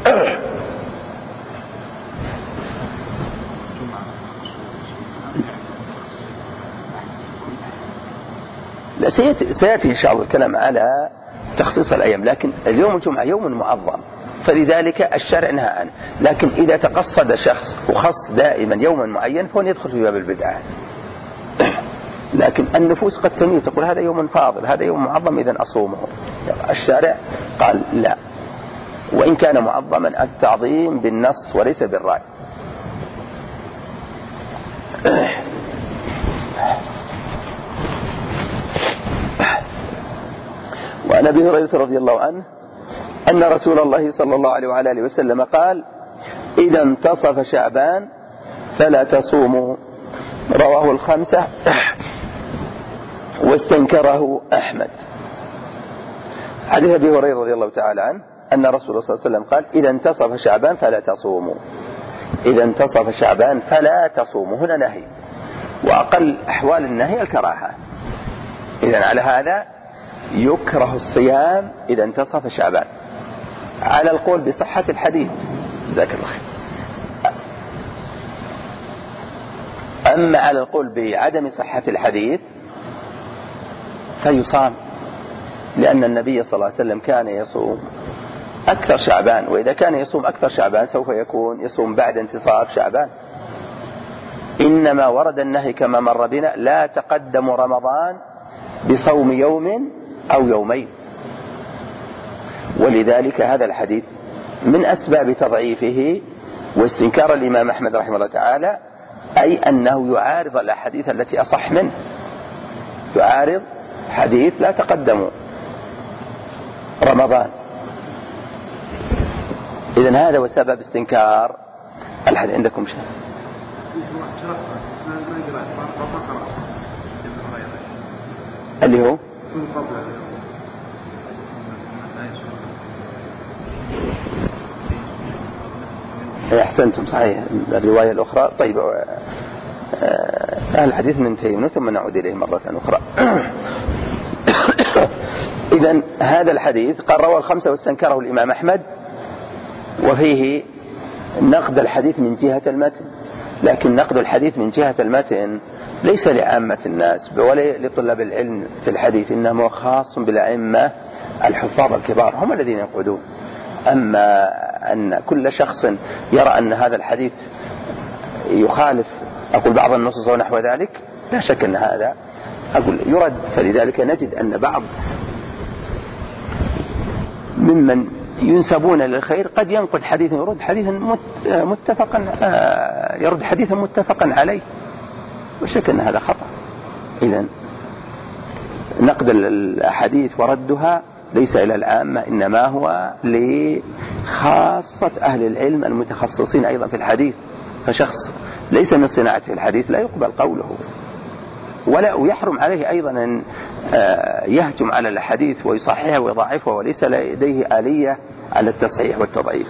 لا، سيأتي إن شاء الله الكلام على تخصيص الأيام، لكن اليوم الجمعة يوم معظم فلذلك الشرع نهى عنه. لكن إذا تقصد شخص وخص دائما يوما معين فهو يدخل في باب البدعة. لكن النفوس قد تميل تقول هذا يوم فاضل، هذا يوم معظم، إذن أصومه. الشارع قال لا، وإن كان معظما التعظيم بالنص وليس بالرأي. وعن أبي هريرة رضي الله عنه أن رسول الله صلى الله عليه وعلى آله وسلم قال: إذا انتصف شعبان فلا تصوموا. رواه الخمسة واستنكره أحمد. حديث أبي هريرة رضي الله تعالى عنه أن رسول الله صلى الله عليه وسلم قال: إذا انتصف شعبان فلا تصوموا. إذا انتصف شعبان فلا تصوموا، هنا نهي، وأقل أحوال النهي الكراهة. إذن على هذا يكره الصيام إذا انتصف شعبان، على القول بصحة الحديث، جزاك الله خير. أما على القول بعدم صحة الحديث فيصام، لأن النبي صلى الله عليه وسلم كان يصوم أكثر شعبان، وإذا كان يصوم أكثر شعبان سوف يكون يصوم بعد انتصاف شعبان. إنما ورد النهي كما مر بنا: لا تقدم رمضان بصوم يوم أو يومين. ولذلك هذا الحديث من أسباب تضعيفه واستنكار الإمام أحمد رحمه الله تعالى، أي أنه يعارض الأحاديث التي أصح منه، يعارض حديث لا تقدموا رمضان. إذن هذا وسبب استنكار الحديث. عندكم شيء؟ اللي هو أحسنتم، صحيح الرواية الأخرى. طيب، أهل الحديث ننتهي ثم نعود إليه مرة أخرى. إذن هذا الحديث قال رواه الخمسة واستنكره الإمام أحمد، وفيه نقد الحديث من جهة المتن، لكن نقد الحديث من جهة المتن ليس لعامة الناس ولا لطلاب العلم في الحديث، إنما خاص بالأئمة الحفاظ الكبار، هم الذين ينقدون. أما أن كل شخص يرى أن هذا الحديث يخالف أقول بعض النصوص ونحو ذلك، لا شك أن هذا أقول يرد. فلذلك نجد أن بعض ممن ينسبون للخير قد ينقد حديثا يرد حديثا متفقا عليه، وشك أن هذا خطأ. إذن نقد الأحاديث وردها ليس إلى العامة، إنما هو لخاصة أهل العلم المتخصصين أيضا في الحديث. فشخص ليس من صناعته الحديث لا يقبل قوله، ويحرم عليه أيضا أن يهجم على الحديث ويصححه ويضعفه، وليس لديه آلية على التصحيح والتضعيف.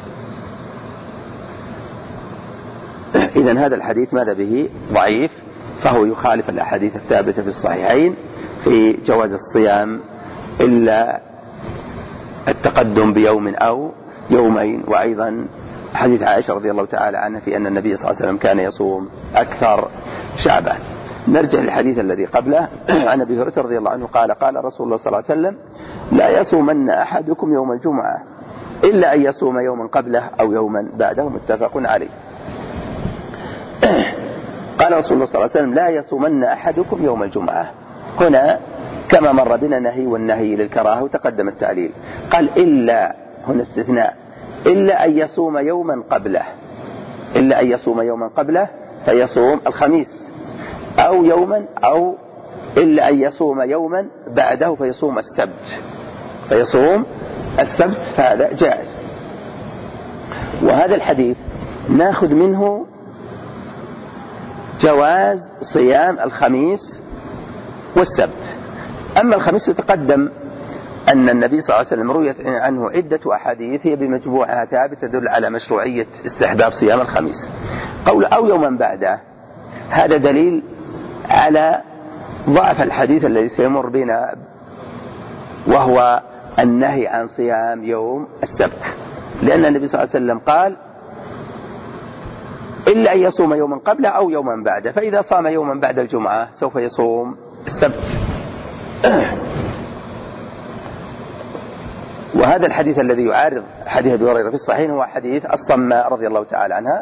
إذن هذا الحديث ماذا به؟ ضعيف، فهو يخالف الأحاديث الثابتة في الصحيحين في جواز الصيام إلا التقدم بيوم أو يومين. وأيضا حديث عائشة رضي الله تعالى عنها في أن النبي صلى الله عليه وسلم كان يصوم أكثر شعبان. نرجع للحديث الذي قبله عن أبي هريرة رضي الله عنه قال قال رسول الله صلى الله عليه وسلم لا يصومن أحدكم يوم الجمعة إلا أن يصوم يوما قبله أو يوما بعده، متفق عليه. قال رسول الله صلى الله عليه وسلم لا يصومن أحدكم يوم الجمعة، هنا كما مر بنا نهي، والنهي للكراهة وتقدم التعليل. قال إلا، هنا استثناء، إلا أن يصوم يوما قبله، إلا أن يصوم يوما قبله فيصوم الخميس، أو يوما، أو إلا أن يصوم يوما بعده فيصوم السبت، فهذا جائز. وهذا الحديث ناخذ منه جواز صيام الخميس والسبت. أما الخميس يتقدم أن النبي صلى الله عليه وسلم رويت عنه عدة أحاديث هي بمجموعها ثابتة تدل على مشروعية استحباب صيام الخميس. قول أو يوما بعده هذا دليل على ضعف الحديث الذي سيمر بنا، وهو النهي عن صيام يوم السبت، لأن النبي صلى الله عليه وسلم قال إلا أن يصوم يوما قبله أو يوما بعده، فإذا صام يوما بعد الجمعة سوف يصوم السبت. وهذا الحديث الذي يعارض حديث أبي هريرة في الصحيح هو حديث الصماء رضي الله تعالى عنها،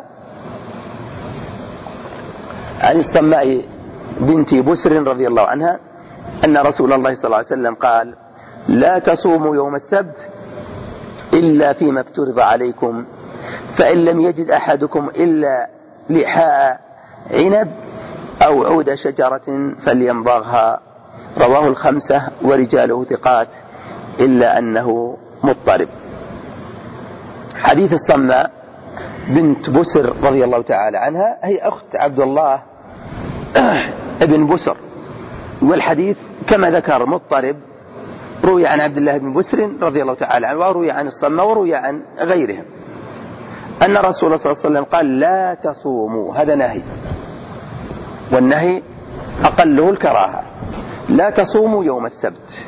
عن الصماء بنت بسر رضي الله عنها أن رسول الله صلى الله عليه وسلم قال لا تصوموا يوم السبت إلا فيما افترض عليكم، فإن لم يجد أحدكم إلا لحاء عنب أو عود شجرة فليمضغها. رواه الخمسة ورجاله ثقات إلا أنه مضطرب. حديث الصماء بنت بسر رضي الله تعالى عنها هي أخت عبد الله ابن بسر، والحديث كما ذكر مضطرب، روي عن عبد الله بن بسر رضي الله تعالى عنه، وروي عن الصماء، وروي عن غيرهم أن رسول الله صلى الله عليه وسلم قال لا تصوموا، هذا نهي، والنهي أقله الكراهة، لا تصوموا يوم السبت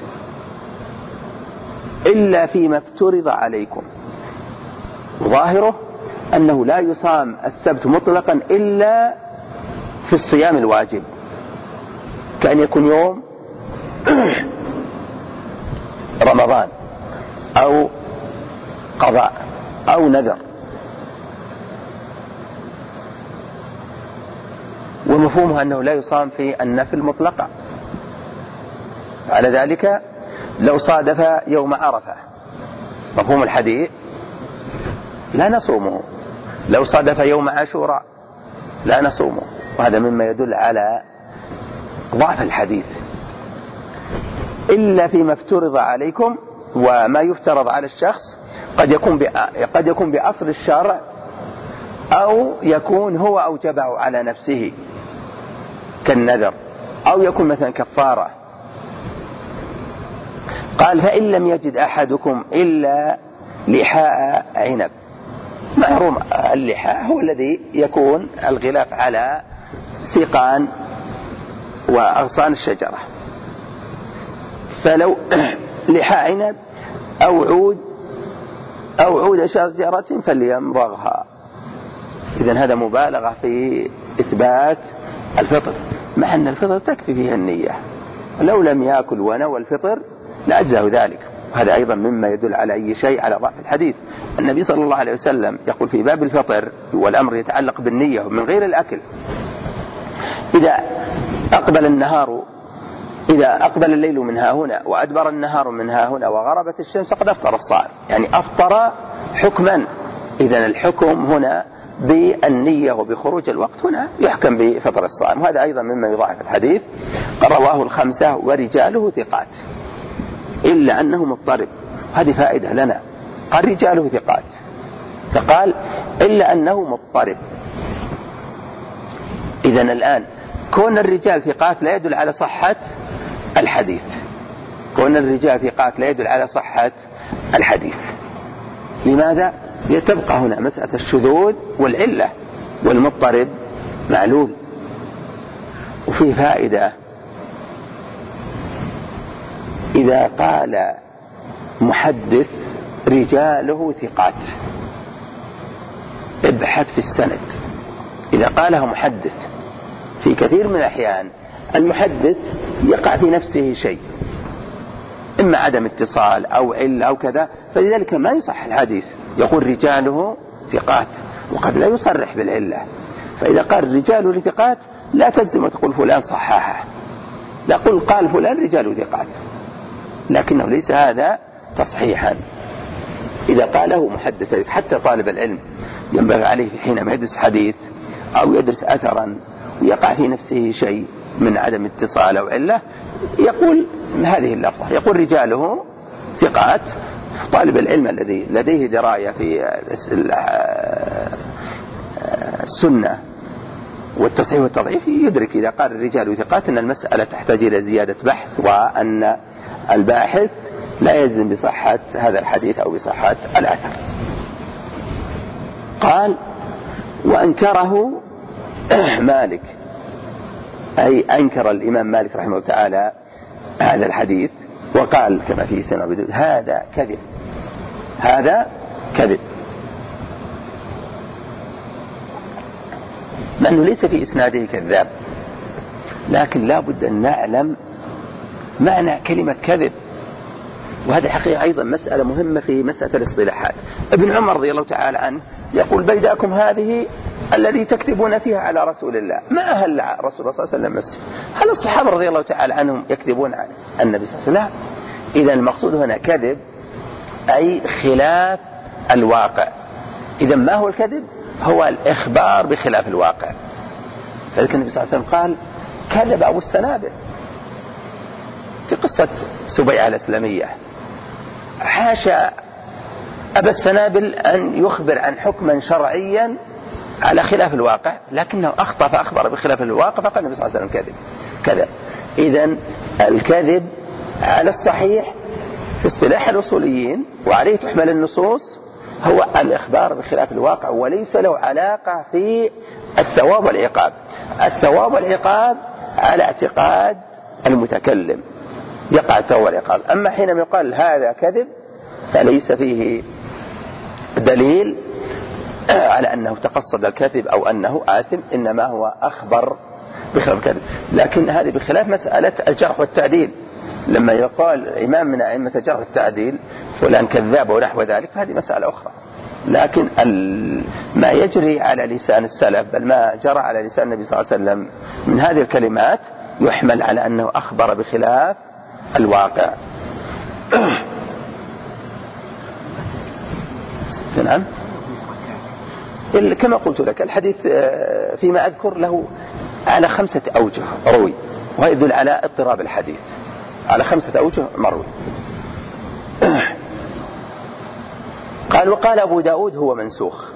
إلا فيما افترض عليكم. ظاهره أنه لا يصام السبت مطلقا إلا في الصيام الواجب، كأن يكون يوم رمضان أو قضاء أو نذر. ومفهومها أنه لا يصام في النفل مطلقا. على ذلك لو صادف يوم عرفة، مفهوم الحديث، لا نصومه. لو صادف يوم عاشوراء لا نصومه، وهذا مما يدل على ضعف الحديث. إلا فيما افترض عليكم، وما يفترض على الشخص قد يكون بأصل الشرع، أو يكون هو أوجبه على نفسه كالنذر، أو يكون مثلا كفارة. قال فإن لم يجد أحدكم إلا لحاء عنب. معروم اللحاء هو الذي يكون الغلاف على سيقان وأغصان الشجرة، فلو لحاء عنب أو عود شجرة فليمضغها. إذن هذا مبالغة في إثبات الفطر، مع أن الفطر تكفي فيها النية، لو لم يأكل ونوى الفطر لأجزه ذلك. وهذا أيضا مما يدل على أي شيء على ضعف الحديث. النبي صلى الله عليه وسلم يقول في باب الفطر والأمر يتعلق بالنية من غير الأكل: إذا أقبل الليل من ها هنا وأدبر النهار من ها هنا وغربت الشمس فقد أفطر الصائم، يعني أفطر حكما. إذن الحكم هنا بالنية وبخروج الوقت، هنا يحكم بفطر الصائم. وهذا أيضا مما يضاعف الحديث. قال رواه الخمسة ورجاله ثقات إلا أنه مضطرب. هذه فائدة لنا، قال رجاله ثقات فقال إلا أنه مضطرب. إذن الآن كون الرجال ثقات لا يدل على صحة الحديث، كون الرجال ثقات لا يدل على صحة الحديث. لماذا؟ لتبقى هنا مسألة الشذوذ والعلة، والمضطرب معلول. وفي فائدة: إذا قال محدث رجاله ثقات ابحث في السند. إذا قاله محدث، في كثير من الأحيان المحدث يقع في نفسه شيء، إما عدم اتصال أو علة أو كذا، فلذلك ما يصح الحديث، يقول رجاله ثقات وقد لا يصرح بالعلة. فإذا قال رجاله ثقات لا تجزم وتقول فلان صححه، لا قال فلان رجاله ثقات، لكنه ليس هذا تصحيحا. إذا قاله محدث، حتى طالب العلم ينبغي عليه حينما يدرس حديث أو يدرس أثرا ويقع في نفسه شيء من عدم اتصال أو علة، يقول هذه اللفظة، يقول رجاله ثقات. طالب العلم الذي لديه دراية في السنة والتصحيح والتضعيف يدرك إذا قال الرجال ثقات أن المسألة تحتاج إلى زيادة بحث، وأن الباحث لا يجزم بصحة هذا الحديث أو بصحة الأثر. قال وأنكره مالك، أي أنكر الإمام مالك رحمه الله تعالى هذا الحديث، وقال كما في سنة أبي داود: هذا كذب، هذا كذب. لأنه ليس في إسناده كذاب، لكن لا بد أن نعلم معنى كلمة كذب. وهذا حقيقة أيضا مسألة مهمة في مسألة الاصطلاحات. ابن عمر رضي الله تعالى عنه يقول: بيداكم هذه الذي تكذبون فيها على رسول الله. ما أهل رسول الله صلى الله عليه وسلم مسجد. هل الصحابة رضي الله تعالى عنهم يكذبون على النبي صلى الله عليه وسلم؟ إذا المقصود هنا كذب أي خلاف الواقع. إذا ما هو الكذب؟ هو الإخبار بخلاف الواقع. فذلك النبي صلى الله عليه وسلم قال: كذب أبو السنابل في قصة سبيعة الإسلامية. حاشا أبا السنابل أن يخبر عن حكما شرعيا على خلاف الواقع، لكنه أخطأ فأخبر بخلاف الواقع، فقال النبي صلى الله عليه وسلم كذب. إذن الكذب على الصحيح في اصطلاح الأصوليين وعليه تحمل النصوص هو الإخبار بخلاف الواقع، وليس له علاقة في الثواب والعقاب. الثواب والعقاب على اعتقاد المتكلم يقع الثواب والعقاب. أما حينما يقال هذا كذب فليس فيه دليل على أنه تقصد الكذب أو أنه آثم، إنما هو أخبر بخلاف الكذب. لكن هذه بخلاف مسألة الجرح والتعديل. لما يقال إمام من أئمة الجرح والتعديل فلان كذاب ونحو ذلك فهذه مسألة أخرى. لكن ما يجري على لسان السلف، بل ما جرى على لسان النبي صلى الله عليه وسلم من هذه الكلمات، يحمل على أنه أخبر بخلاف الواقع. نعم، كما قلت لك الحديث فيما أذكر له على 5 أوجه روي، وهذا يدل على اضطراب الحديث. على 5 أوجه مروي. قال: وقال أبو داود هو منسوخ.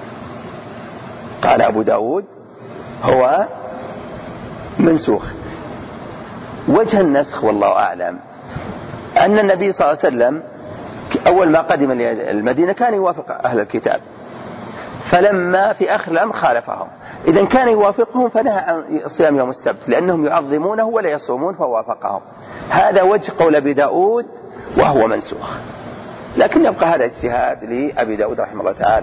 قال أبو داود هو منسوخ. وجه النسخ والله أعلم أن النبي صلى الله عليه وسلم أول ما قدم المدينة كان يوافق أهل الكتاب، فلما في آخر الأمر خالفهم. إذن كان يوافقهم فنهى عن صيام يوم السبت لأنهم يعظمونه ولا يصومون، فوافقهم. هذا وجه قول أبي داود وهو منسوخ. لكن يبقى هذا اجتهاد لأبي داود رحمه الله تعالى.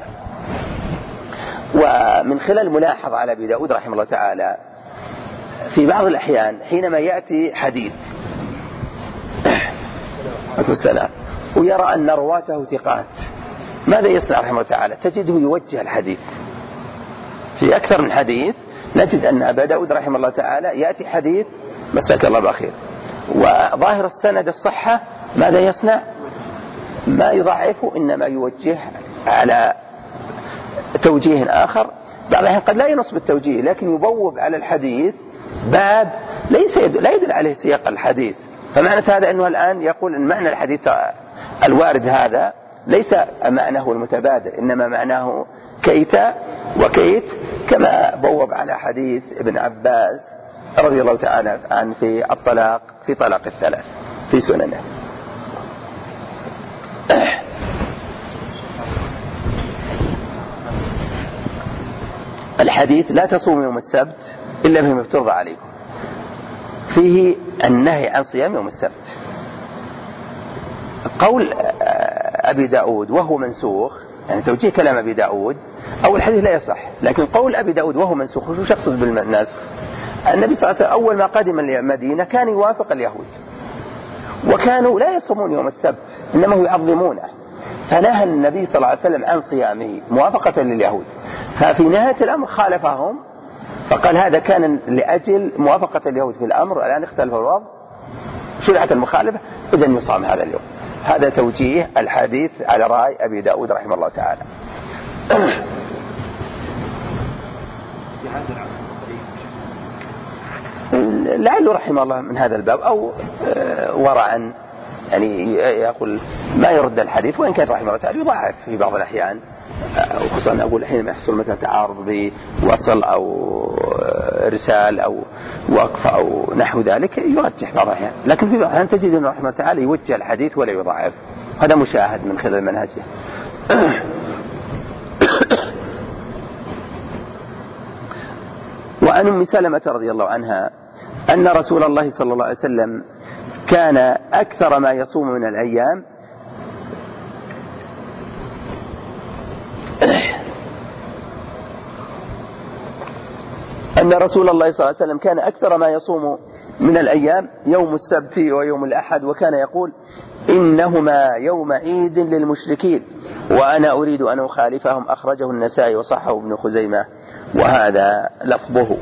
ومن خلال ملاحظة على أبي داود رحمه الله تعالى في بعض الأحيان حينما يأتي حديث ويرى أن رواته ثقات ماذا يصنع رحمه الله تعالى؟ تجده يوجه الحديث في أكثر من حديث. نجد أن أبا داود رحمه الله تعالى يأتي حديث مساك الله بخير وظاهر السند الصحة، ماذا يصنع؟ ما يضعفه، إنما يوجه على توجيه آخر. بعض الأحيان قد لا ينص بالتوجيه، لكن يبوب على الحديث باب لا يدل عليه سياق الحديث. فمعنى هذا أنه الآن يقول أن معنى الحديث الوارد هذا ليس معناه المتبادل، إنما معناه كيت وكيت، كما بوب على حديث ابن عباس رضي الله تعالى عنه في الطلاق، في طلاق الثلاث في سننه. الحديث لا تصوم يوم السبت إلا بما افترض عليكم، فيه النهي عن صيام يوم السبت. قول أبي داود وهو منسوخ، يعني توجيه كلام أبي داود، أول حديث لا يصح، لكن قول أبي داود وهو منسوخ شو يقصد بالنسخ؟ النبي صلى الله عليه وسلم أول ما قدم المدينة كان يوافق اليهود، وكانوا لا يصومون يوم السبت إنما هو يعظمونه، فنهى النبي صلى الله عليه وسلم عن صيامه موافقة لليهود. ففي نهاية الأمر خالفهم، فقال هذا كان لأجل موافقة اليهود في الأمر، الآن اختلف الوضع شرعت المخالفة، إذن يصام هذا اليوم. هذا توجيه الحديث على رأي أبي داود رحمه الله تعالى. لعله رحمه الله من هذا الباب، أو ورعا يعني يقول ما يرد الحديث، وإن كان رحمه الله تعالى يضاعف في بعض الأحيان، وخصوصا أقول حينما يحصل مثلا تعارض بوصل أو رسال أو وقف أو نحو ذلك يرجح بعض الأحيان، لكن في بعض الأحيان تجد أن رحمه الله تعالى يوجه الحديث ولا يضاعف. هذا مشاهد من خلال منهجه. وعن أم سلمة رضي الله عنها أن رسول الله صلى الله عليه وسلم كان أكثر ما يصوم من الأيام أن رسول الله صلى الله عليه وسلم كان أكثر ما يصوم من الأيام يوم السبت ويوم الأحد، وكان يقول إنهما يوم عيد للمشركين وأنا أريد أن أخالفهم. أخرجه النسائي وصححه ابن خزيمة وهذا لفظه.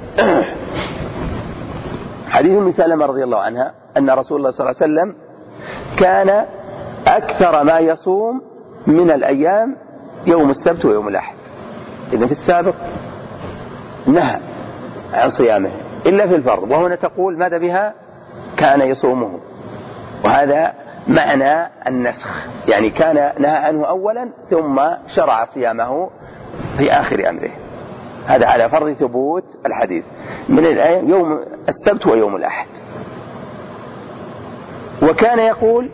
حديث أم سلمة رضي الله عنها أن رسول الله صلى الله عليه وسلم كان أكثر ما يصوم من الأيام يوم السبت ويوم الأحد. إذن في السابق نهى عن صيامه إلا في الفرض، وهنا تقول ماذا بها؟ كان يصومه، وهذا معنى النسخ، يعني كان نهى عنه أولا ثم شرع صيامه في آخر أمره. هذا على فرض ثبوت الحديث من الأيام يوم السبت ويوم الأحد. وكان يقول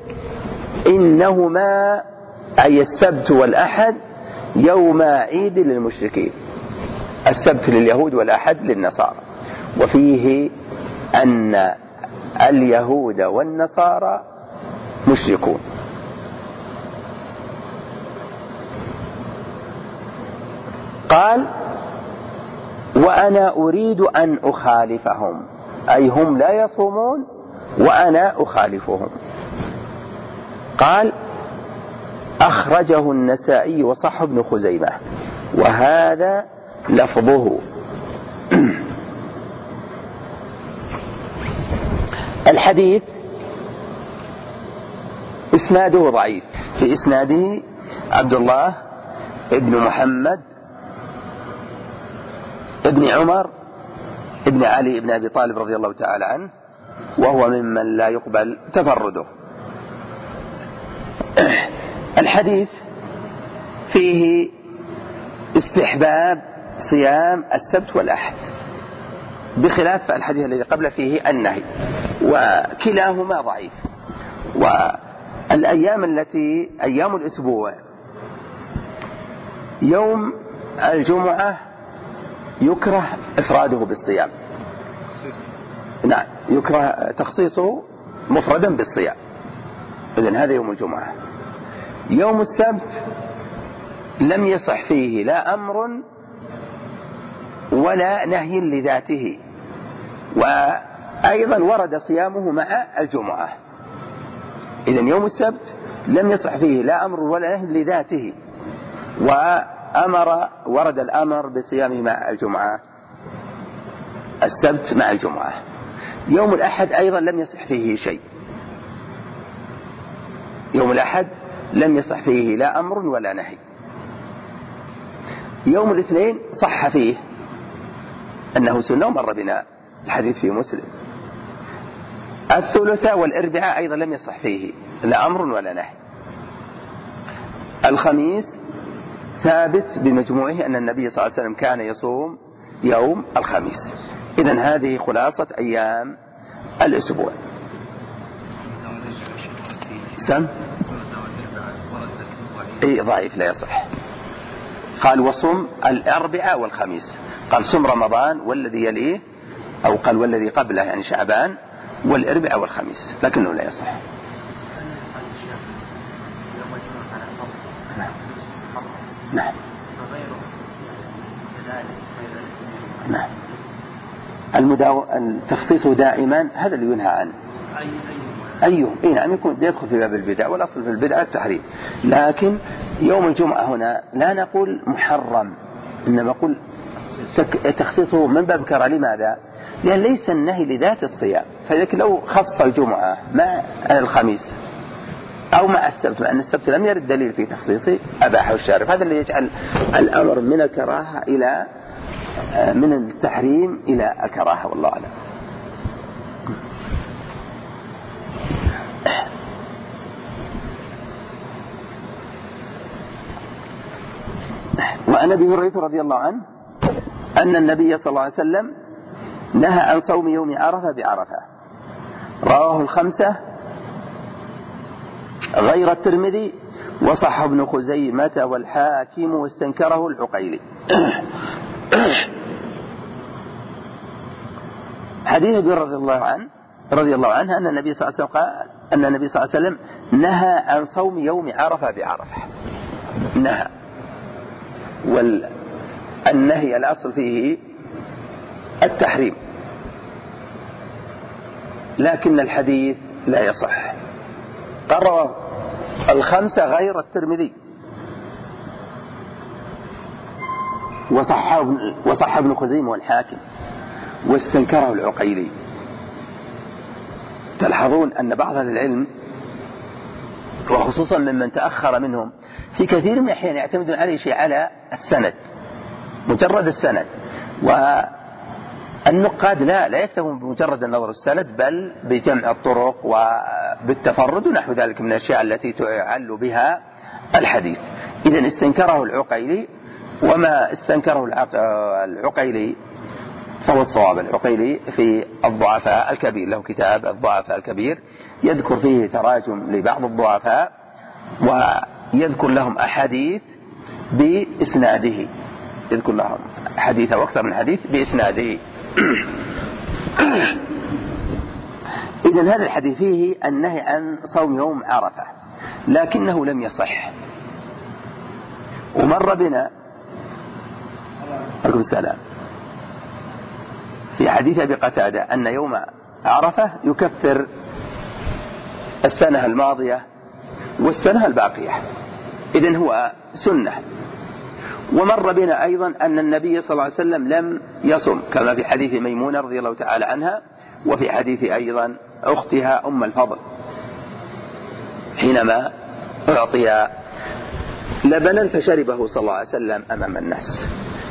إنهما أي السبت والأحد يوم عيد للمشركين، السبت لليهود والأحد للنصارى، وفيه أن اليهود والنصارى مشركون. قال وأنا أريد أن أخالفهم، أي هم لا يصومون وأنا أخالفهم. قال أخرجه النسائي وصححه ابن خزيمة وهذا لفظه. الحديث إسناده ضعيف، في إسناده عبد الله ابن محمد ابن عمر ابن علي ابن أبي طالب رضي الله تعالى عنه، وهو ممن لا يقبل تفرده. الحديث فيه استحباب صيام السبت والأحد، بخلاف الحديث الذي قبل فيه النهي، وكلاهما ضعيف. والأيام التي أيام الأسبوع يوم الجمعة يكره إفراده بالصيام، نعم يكره تخصيصه مفردا بالصيام، إذن هذا يوم الجمعة. يوم السبت لم يصح فيه لا أمر ولا نهي لذاته، وأيضا ورد صيامه مع الجمعة، إذن يوم السبت لم يصح فيه لا أمر ولا نهي لذاته، ورد الأمر بصيام مع الجمعة، السبت مع الجمعة. يوم الأحد أيضا لم يصح فيه شيء، يوم الأحد لم يصح فيه لا أمر ولا نهي. يوم الاثنين صح فيه أنه سنة ومر بنا الحديث في مسلم. الثلاثاء والأربعاء أيضا لم يصح فيه لا أمر ولا نهي. الخميس ثابت بمجموعه أن النبي صلى الله عليه وسلم كان يصوم يوم الخميس. إذن هذه خلاصة أيام الأسبوع. سم إيه ضعيف لا يصح. قال وصم الأربعاء والخميس، قال صم رمضان والذي يليه، أو قال والذي قبله يعني شعبان، والأربعاء والخميس، لكنه لا يصح. نعم نعم. التخصيص دائما هذا اللي ينهى عنه. أيوه إيه نعم، يكون يدخل في باب البدع، والأصل في البدع التحريم. لكن يوم الجمعة هنا لا نقول محرم، إنما نقول تخصيصه من باب كراهة. لماذا؟ لأن ليس النهي لذات الصيام، فلذلك لو خص الجمعة مع الخميس أو مع السبت، مع أن السبت لم يرد دليل في تخصيصه، أباحه الشارع. هذا اللي يجعل الأمر من الكراهة إلى من التحريم إلى الكراهة، والله أعلم. وعن أبي هريرة رضي الله عنه أن النبي صلى الله عليه وسلم نهى عن صوم يوم عرفة بعرفة، رواه الخمسة غير الترمذي، وصح ابن خزيمة والحاكم واستنكره العقيلي. حديث ابي رضي الله عنه أن النبي صلى الله عليه وسلم قال أن النبي صلى الله عليه وسلم نهى عن صوم يوم عرفة بعرفة. نهى، والنهي الأصل فيه التحريم، لكن الحديث لا يصح. قرر الخمسة غير الترمذي، وصح ابن خزيمة والحاكم واستنكره العقيلي. تلحظون أن بعض أهل العلم وخصوصا ممن تأخر منهم في كثير من الأحيان يعتمدون على شيء على السند، مجرد السند، والنقاد لا يكتفون بمجرد النظر السند، بل بجمع الطرق وبالتفرد ونحو ذلك من الأشياء التي تعل بها الحديث. إذن استنكره العقيلي، وما استنكره العقيلي فهو الصواب. العقيلي في الضعفاء الكبير له كتاب الضعفاء الكبير، يذكر فيه تراجم لبعض الضعفاء ويذكر لهم أحاديث بإسناده، يذكر لهم حديث أو أكثر من حديث بإسناده. إذن هذا الحديث فيه النهي عن صوم يوم عرفة، لكنه لم يصح. ومر بنا عليكم السلام في حديث أبي قتادة أن يوم عرفة يكفر السنة الماضية والسنة الباقية، إذن هو سنة. ومر بنا أيضا أن النبي صلى الله عليه وسلم لم يصم، كما في حديث ميمونة رضي الله تعالى عنها، وفي حديث أيضا أختها أم الفضل حينما أعطي لبنا فشربه صلى الله عليه وسلم أمام الناس.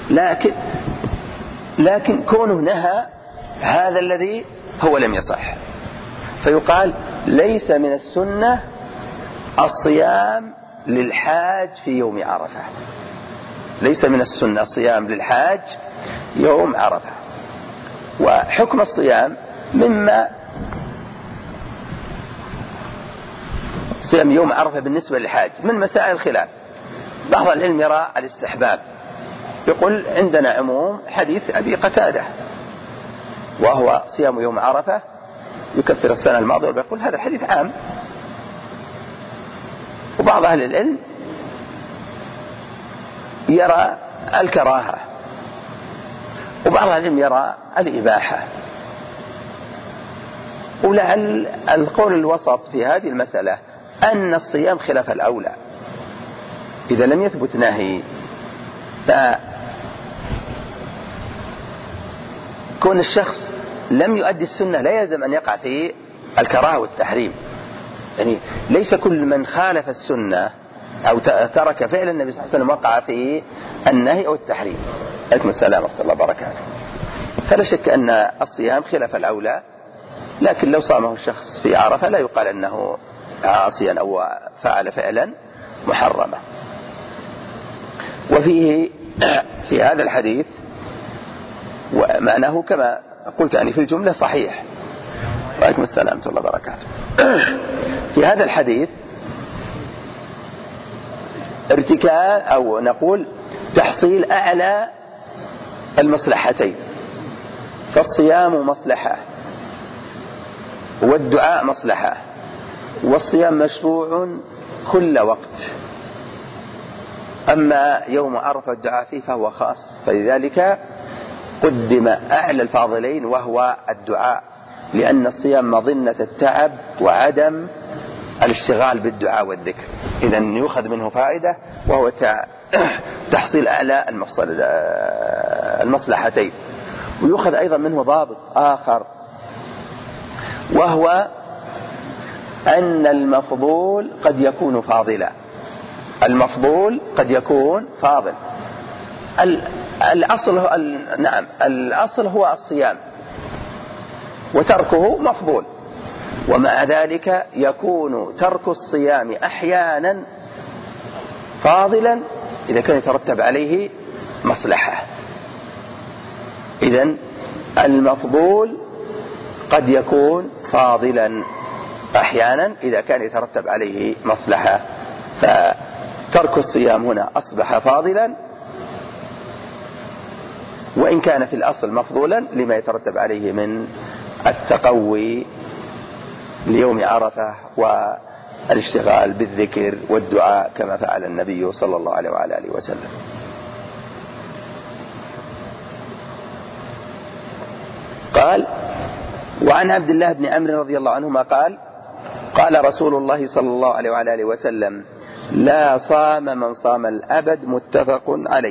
لكن كونه نهى هذا الذي هو لم يصح، فيقال ليس من السنة الصيام للحاج في يوم عرفة، ليس من السنة الصيام للحاج يوم عرفة. وحكم الصيام مما صيام يوم عرفة بالنسبة للحاج من مسائل الخلاف. بعض العلم يرى الاستحباب، يقول عندنا عموم حديث أبي قتادة وهو صيام يوم عرفة يكفر السنة الماضية، ويقول هذا الحديث عام. وبعض أهل العلم يرى الكراهة، وبعض أهل العلم يرى الإباحة. ولعل القول الوسط في هذه المسألة أن الصيام خلاف الأولى، إذا لم يثبت نهي، فكون الشخص لم يؤدي السنة لا يلزم أن يقع في الكراهة والتحريم. يعني ليس كل من خالف السنة أو ترك فعل النبي صلى الله عليه وسلم وقع في النهي أو التحريم. عليكم السلام ورحمة الله وبركاته. فلا شك أن الصيام خلاف الأولى، لكن لو صامه الشخص في عرفة لا يقال أنه عاصيا أو فعل فعلا محرما. وفيه في هذا الحديث ومعناه كما قلت يعني في الجملة صحيح. وعليكم السلام ورحمة الله وبركاته. في هذا الحديث ارتكاء أو نقول تحصيل أعلى المصلحتين، فالصيام مصلحة والدعاء مصلحة، والصيام مشروع كل وقت، أما يوم عرفة الدعاء فيه فهو خاص، فلذلك قدم أعلى الفاضلين وهو الدعاء، لأن الصيام مظنة التعب وعدم الاشتغال بالدعاء والذكر، إذا يؤخذ منه فائدة وهو تحصيل أعلى المصلحتين. ويؤخذ أيضا منه ضابط آخر، وهو أن المفضول قد يكون فاضلا. المفضول قد يكون فاضل. الأصل هو الصيام وتركه مفضول، ومع ذلك يكون ترك الصيام أحيانا فاضلا إذا كان يترتب عليه مصلحة. إذن المفضول قد يكون فاضلا أحيانا إذا كان يترتب عليه مصلحة، فترك الصيام هنا أصبح فاضلا وإن كان في الأصل مفضولا لما يترتب عليه من التقوي ليوم عرفة والاشتغال بالذكر والدعاء كما فعل النبي صلى الله عليه وعلى آله وسلم. قال: وعن عبد الله بن عمرو رضي الله عنهما قال: قال رسول الله صلى الله عليه وعلى آله وسلم: لا صام من صام الأبد. متفق عليه.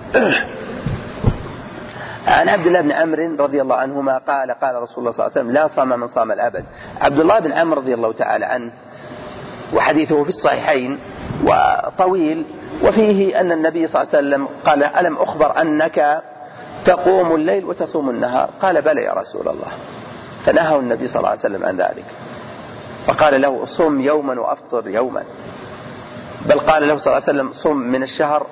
عن عبد الله بن عمرو رضي الله عنهما قال: قال رسول الله صلى الله عليه وسلم: لا صام من صام الأبد. عبد الله بن عمرو رضي الله تعالى عنه وحديثه في الصحيحين وطويل، وفيه أن النبي صلى الله عليه وسلم قال: ألم أخبر أنك تقوم الليل وتصوم النهار؟ قال: بلى يا رسول الله. فنهى النبي صلى الله عليه وسلم عن ذلك، فقال له: صم يوما وأفطر يوما. بل قال له صلى الله عليه وسلم: صم من الشهر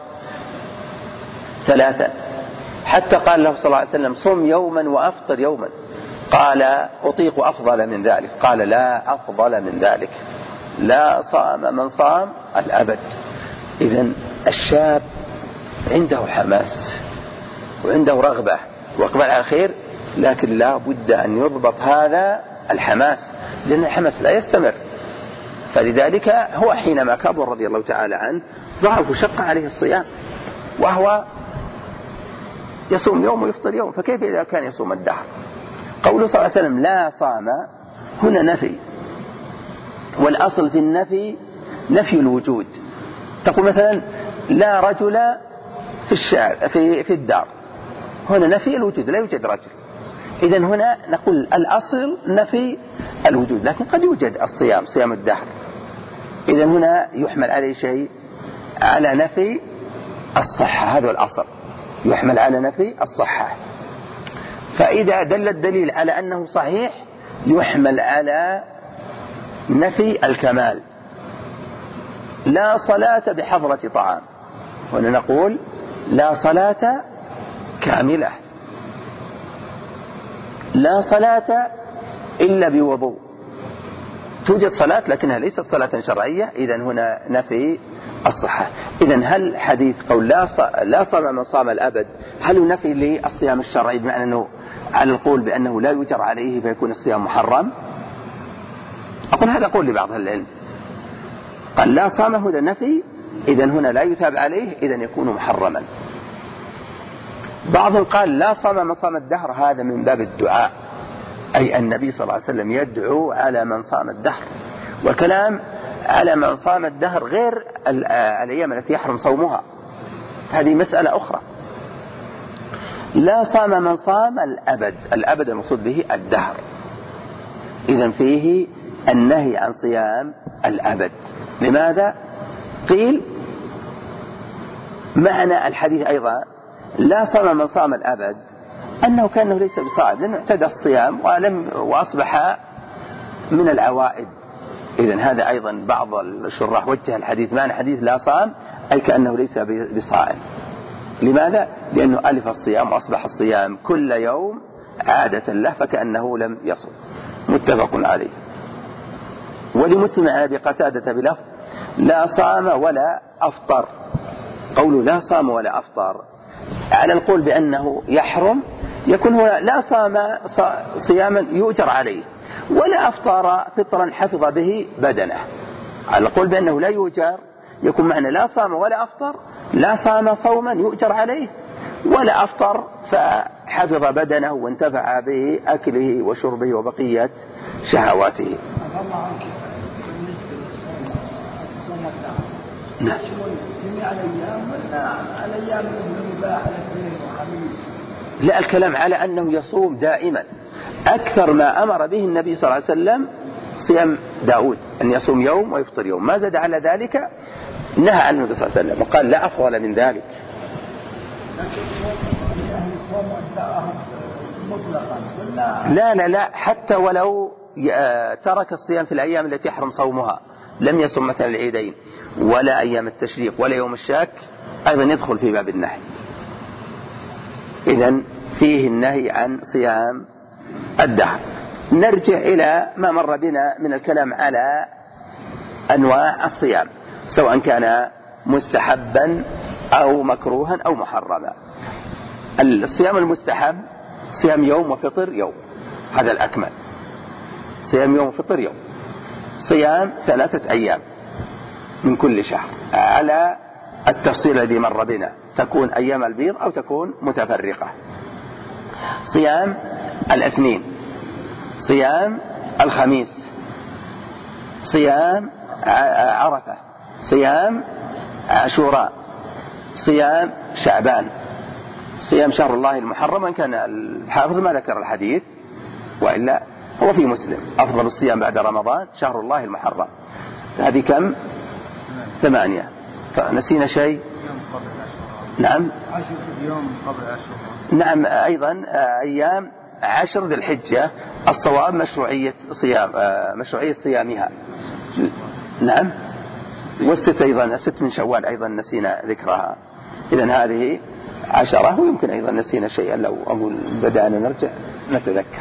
3، حتى قال له صلى الله عليه وسلم: صم يوما وأفطر يوما. قال: أطيق أفضل من ذلك. قال: لا أفضل من ذلك. لا صام من صام الأبد. إذن الشاب عنده حماس وعنده رغبة وإقبال على الخير، لكن لا بد أن يضبط هذا الحماس، لأن الحماس لا يستمر. فلذلك هو حينما كبر رضي الله تعالى عنه ضعف وشق عليه الصيام، وهو يصوم يوم ويفطر يوم، فكيف إذا كان يصوم الدهر؟ قوله صلى الله عليه وسلم: لا صام هنا نفي، والأصل في النفي نفي الوجود. تقول مثلا: لا رجل في الشارع في الدار، هنا نفي الوجود، لا يوجد رجل. إذن هنا نقول الأصل نفي الوجود، لكن قد يوجد الصيام، صيام الدهر. إذن هنا يحمل عليه شيء على نفي الصحة، هذا الأصل يحمل على نفي الصحة. فإذا دل الدليل على أنه صحيح يحمل على نفي الكمال. لا صلاة بحضرة طعام، هنا نقول لا صلاة كاملة، لا صلاة إلا بوضوء. توجد صلاة لكنها ليست صلاة شرعية، إذن هنا نفي الصحة. إذن هل حديث قول لا صام من صام الأبد هل ينفي للصيام الشرعي، بمعنى أنه على القول بأنه لا يجر عليه فيكون الصيام محرم؟ أقول هذا قول لبعض العلم، قال لا صام هذا نفي، إذن هنا لا يتاب عليه، إذن يكون محرما. بعضهم قال لا صام من صام الدهر، هذا من باب الدعاء، أي النبي صلى الله عليه وسلم يدعو على من صام الدهر. والكلام على من صام الدهر غير الأيام التي يحرم صومها، هذه مسألة أخرى. لا صام من صام الأبد، الأبد المقصود به الدهر، إذن فيه النهي عن صيام الأبد. لماذا؟ قيل معنى الحديث أيضا لا صام من صام الأبد أنه كأنه ليس بصائم، لأنه اعتدى الصيام وأصبح من العوائد. إذن هذا أيضا بعض الشراح وجه الحديث معنى حديث لا صام أي كأنه ليس بصائم. لماذا؟ لأنه ألف الصيام وأصبح الصيام كل يوم عادة له فكأنه لم يصم. متفق عليه. ولمسلم عن أبي قتادة بلفظ لا صام ولا أفطر. قوله لا صام ولا أفطر على القول بأنه يحرم يكون هو لا صام صياما يؤجر عليه ولا أفطر فطرا حفظ به بدنه. على القول بأنه لا يؤجر يكون معنى لا صام ولا أفطر، لا صام صوما يؤجر عليه ولا أفطر فحفظ بدنه وانتفع به أكله وشربه وبقية شهواته. نعم. لا، الكلام على أنه يصوم دائما. أكثر ما أمر به النبي صلى الله عليه وسلم صيام داود، أن يصوم يوم ويفطر يوم، ما زاد على ذلك نهى عنه النبي صلى الله عليه وسلم وقال لا أفضل من ذلك. لا لا لا، حتى ولو ترك الصيام في الأيام التي يحرم صومها، لم يصم مثلا العيدين ولا أيام التشريق ولا يوم الشاك، أيضا يدخل في باب النهي. إذن فيه النهي عن صيام الدهر. نرجع إلى ما مر بنا من الكلام على أنواع الصيام سواء كان مستحبا أو مكروها أو محرما. الصيام المستحب صيام يوم وفطر يوم، هذا الأكمل، صيام يوم وفطر يوم. صيام 3 أيام من كل شهر على التفصيل الذي مر بنا، تكون أيام البيض أو تكون متفرقة. صيام الاثنين، صيام الخميس، صيام عرفة، صيام عاشوراء، صيام شعبان، صيام شهر الله المحرم. وإن كان الحافظ ما ذكر الحديث وإلا هو في مسلم أفضل الصيام بعد رمضان شهر الله المحرم. هذه كم؟ 8. نسينا شيء؟ نعم 10 يوم قبل عاشوراء. نعم أيضا أيام 10 ذي الحجة. الصواب مشروعية صيامها. نعم. والست أيضا 6 من شوال أيضا نسينا ذكرها. إذن هذه 10. ويمكن أيضا نسينا شيئا لو أقول بدأنا نرجع نتذكر.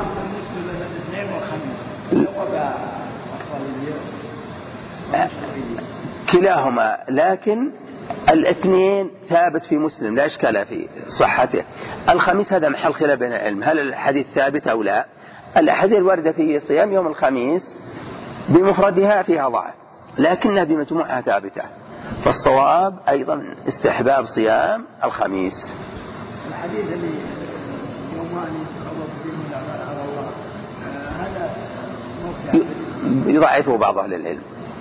كلاهما، لكن الاثنين ثابت في مسلم لا إشكال في صحته. الخميس هذا محل خلاف بين العلم، هل الحديث ثابت أو لا؟ الأحاديث الواردة في صيام يوم الخميس بمفردها فيها ضعف، لكنها بمجموعها ثابتة، فالصواب أيضا استحباب صيام الخميس. الحديث اللي يومان يتخلص فيه على الله هذا يضعفه بعض أهل العلم،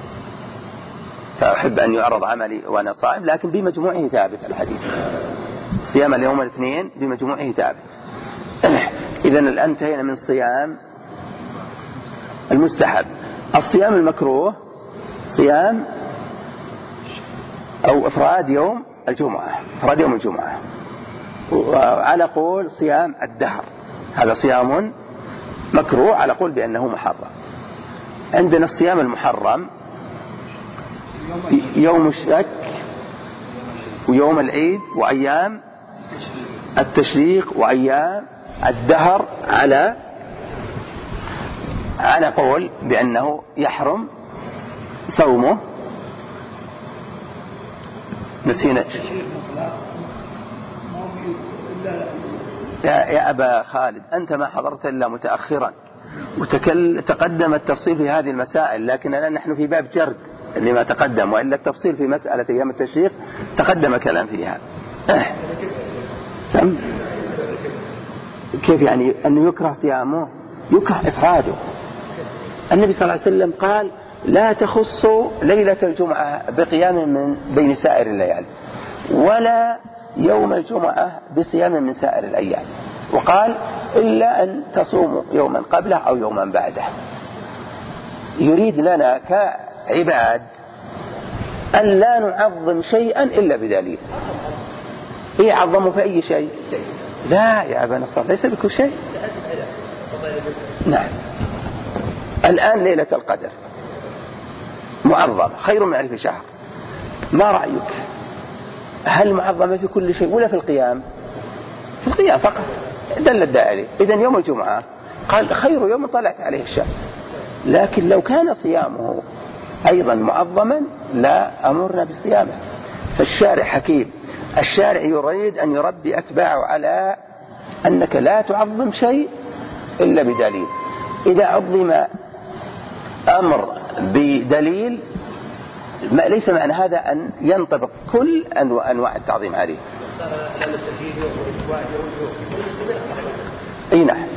فأحب أن يعرض عملي وأنا صائم، لكن بمجموعه ثابت الحديث. صيام اليوم الاثنين بمجموعه ثابت. إذن الآن انتهينا من صيام المستحب. الصيام المكروه صيام أو إفراد يوم الجمعة، إفراد يوم الجمعة، وعلى قول صيام الدهر هذا صيام مكروه على قول بأنه محرم. عندنا الصيام المحرم يوم الشك ويوم العيد وأيام التشريق وأيام الدهر على قول بأنه يحرم صومه. نسينا يا أبا خالد، أنت ما حضرت إلا متأخرا وتقدم التفصيل في هذه المسائل، لكننا نحن في باب جرد لما تقدم، وإلا التفصيل في مسألة أيام التشريق تقدم كلام فيها. سم كيف يعني أنه يكره صيامه؟ يكره إفراده. النبي صلى الله عليه وسلم قال لا تخص ليلة الجمعة بقيام من بين سائر الليالي، ولا يوم الجمعة بصيام من سائر الأيام. وقال إلا أن تصوموا يوما قبله أو يوما بعده. يريد لنا كعباد أن لا نعظم شيئا إلا بدليل. إيه عظموا في أي شيء؟ لا يا أبا نصر، ليس بكل شيء. نعم. الآن ليلة القدر معظمة خير من 1000 شهر. ما رأيك؟ هل معظمة في كل شيء ولا في القيام؟ في القيام فقط دل الداعي. إذن يوم الجمعة قال خير يوم طلعت عليه الشمس. لكن لو كان صيامه أيضا معظما لا أمرنا بصيامه. فالشارع حكيم، الشارع يريد أن يربي أتباعه على أنك لا تعظم شيء إلا بدليل. إذا عظم أمر بدليل ليس معنى هذا أن ينطبق كل أنواع التعظيم عليه. اي نعم.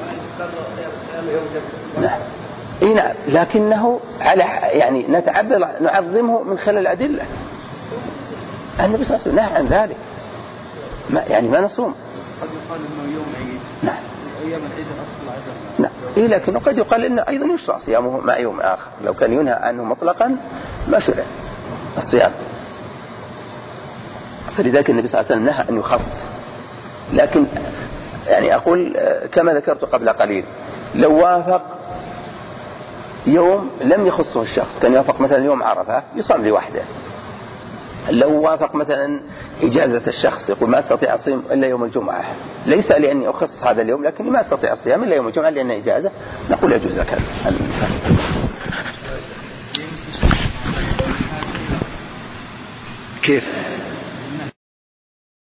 نعم. اي نعم، لكنه على يعني نتعبد نعظمه من خلال الأدلة. النبي صلى الله عليه وسلم نهى عن ذلك. يعني ما نصوم. قد يقال انه يوم عيد. نعم. ايام العيد الاصل عيد. نعم. إيه، لكن قد يقال انه ايضا يشرع صيامه مع يوم اخر. لو كان ينهى عنه مطلقا ما شرع الصيام. فلذلك النبي صلى الله عليه وسلم نهى أن يخص. لكن يعني أقول كما ذكرت قبل قليل، لو وافق يوم لم يخصه الشخص، كان يوافق مثلا يوم عرفة يصلي وحده. لو وافق مثلا إجازة الشخص يقول ما أستطيع الصيام إلا يوم الجمعة، ليس لأني أخص هذا اليوم لكني ما أستطيع الصيام إلا يوم الجمعة لأن إجازة، نقول يجوز لك هذا. كيف؟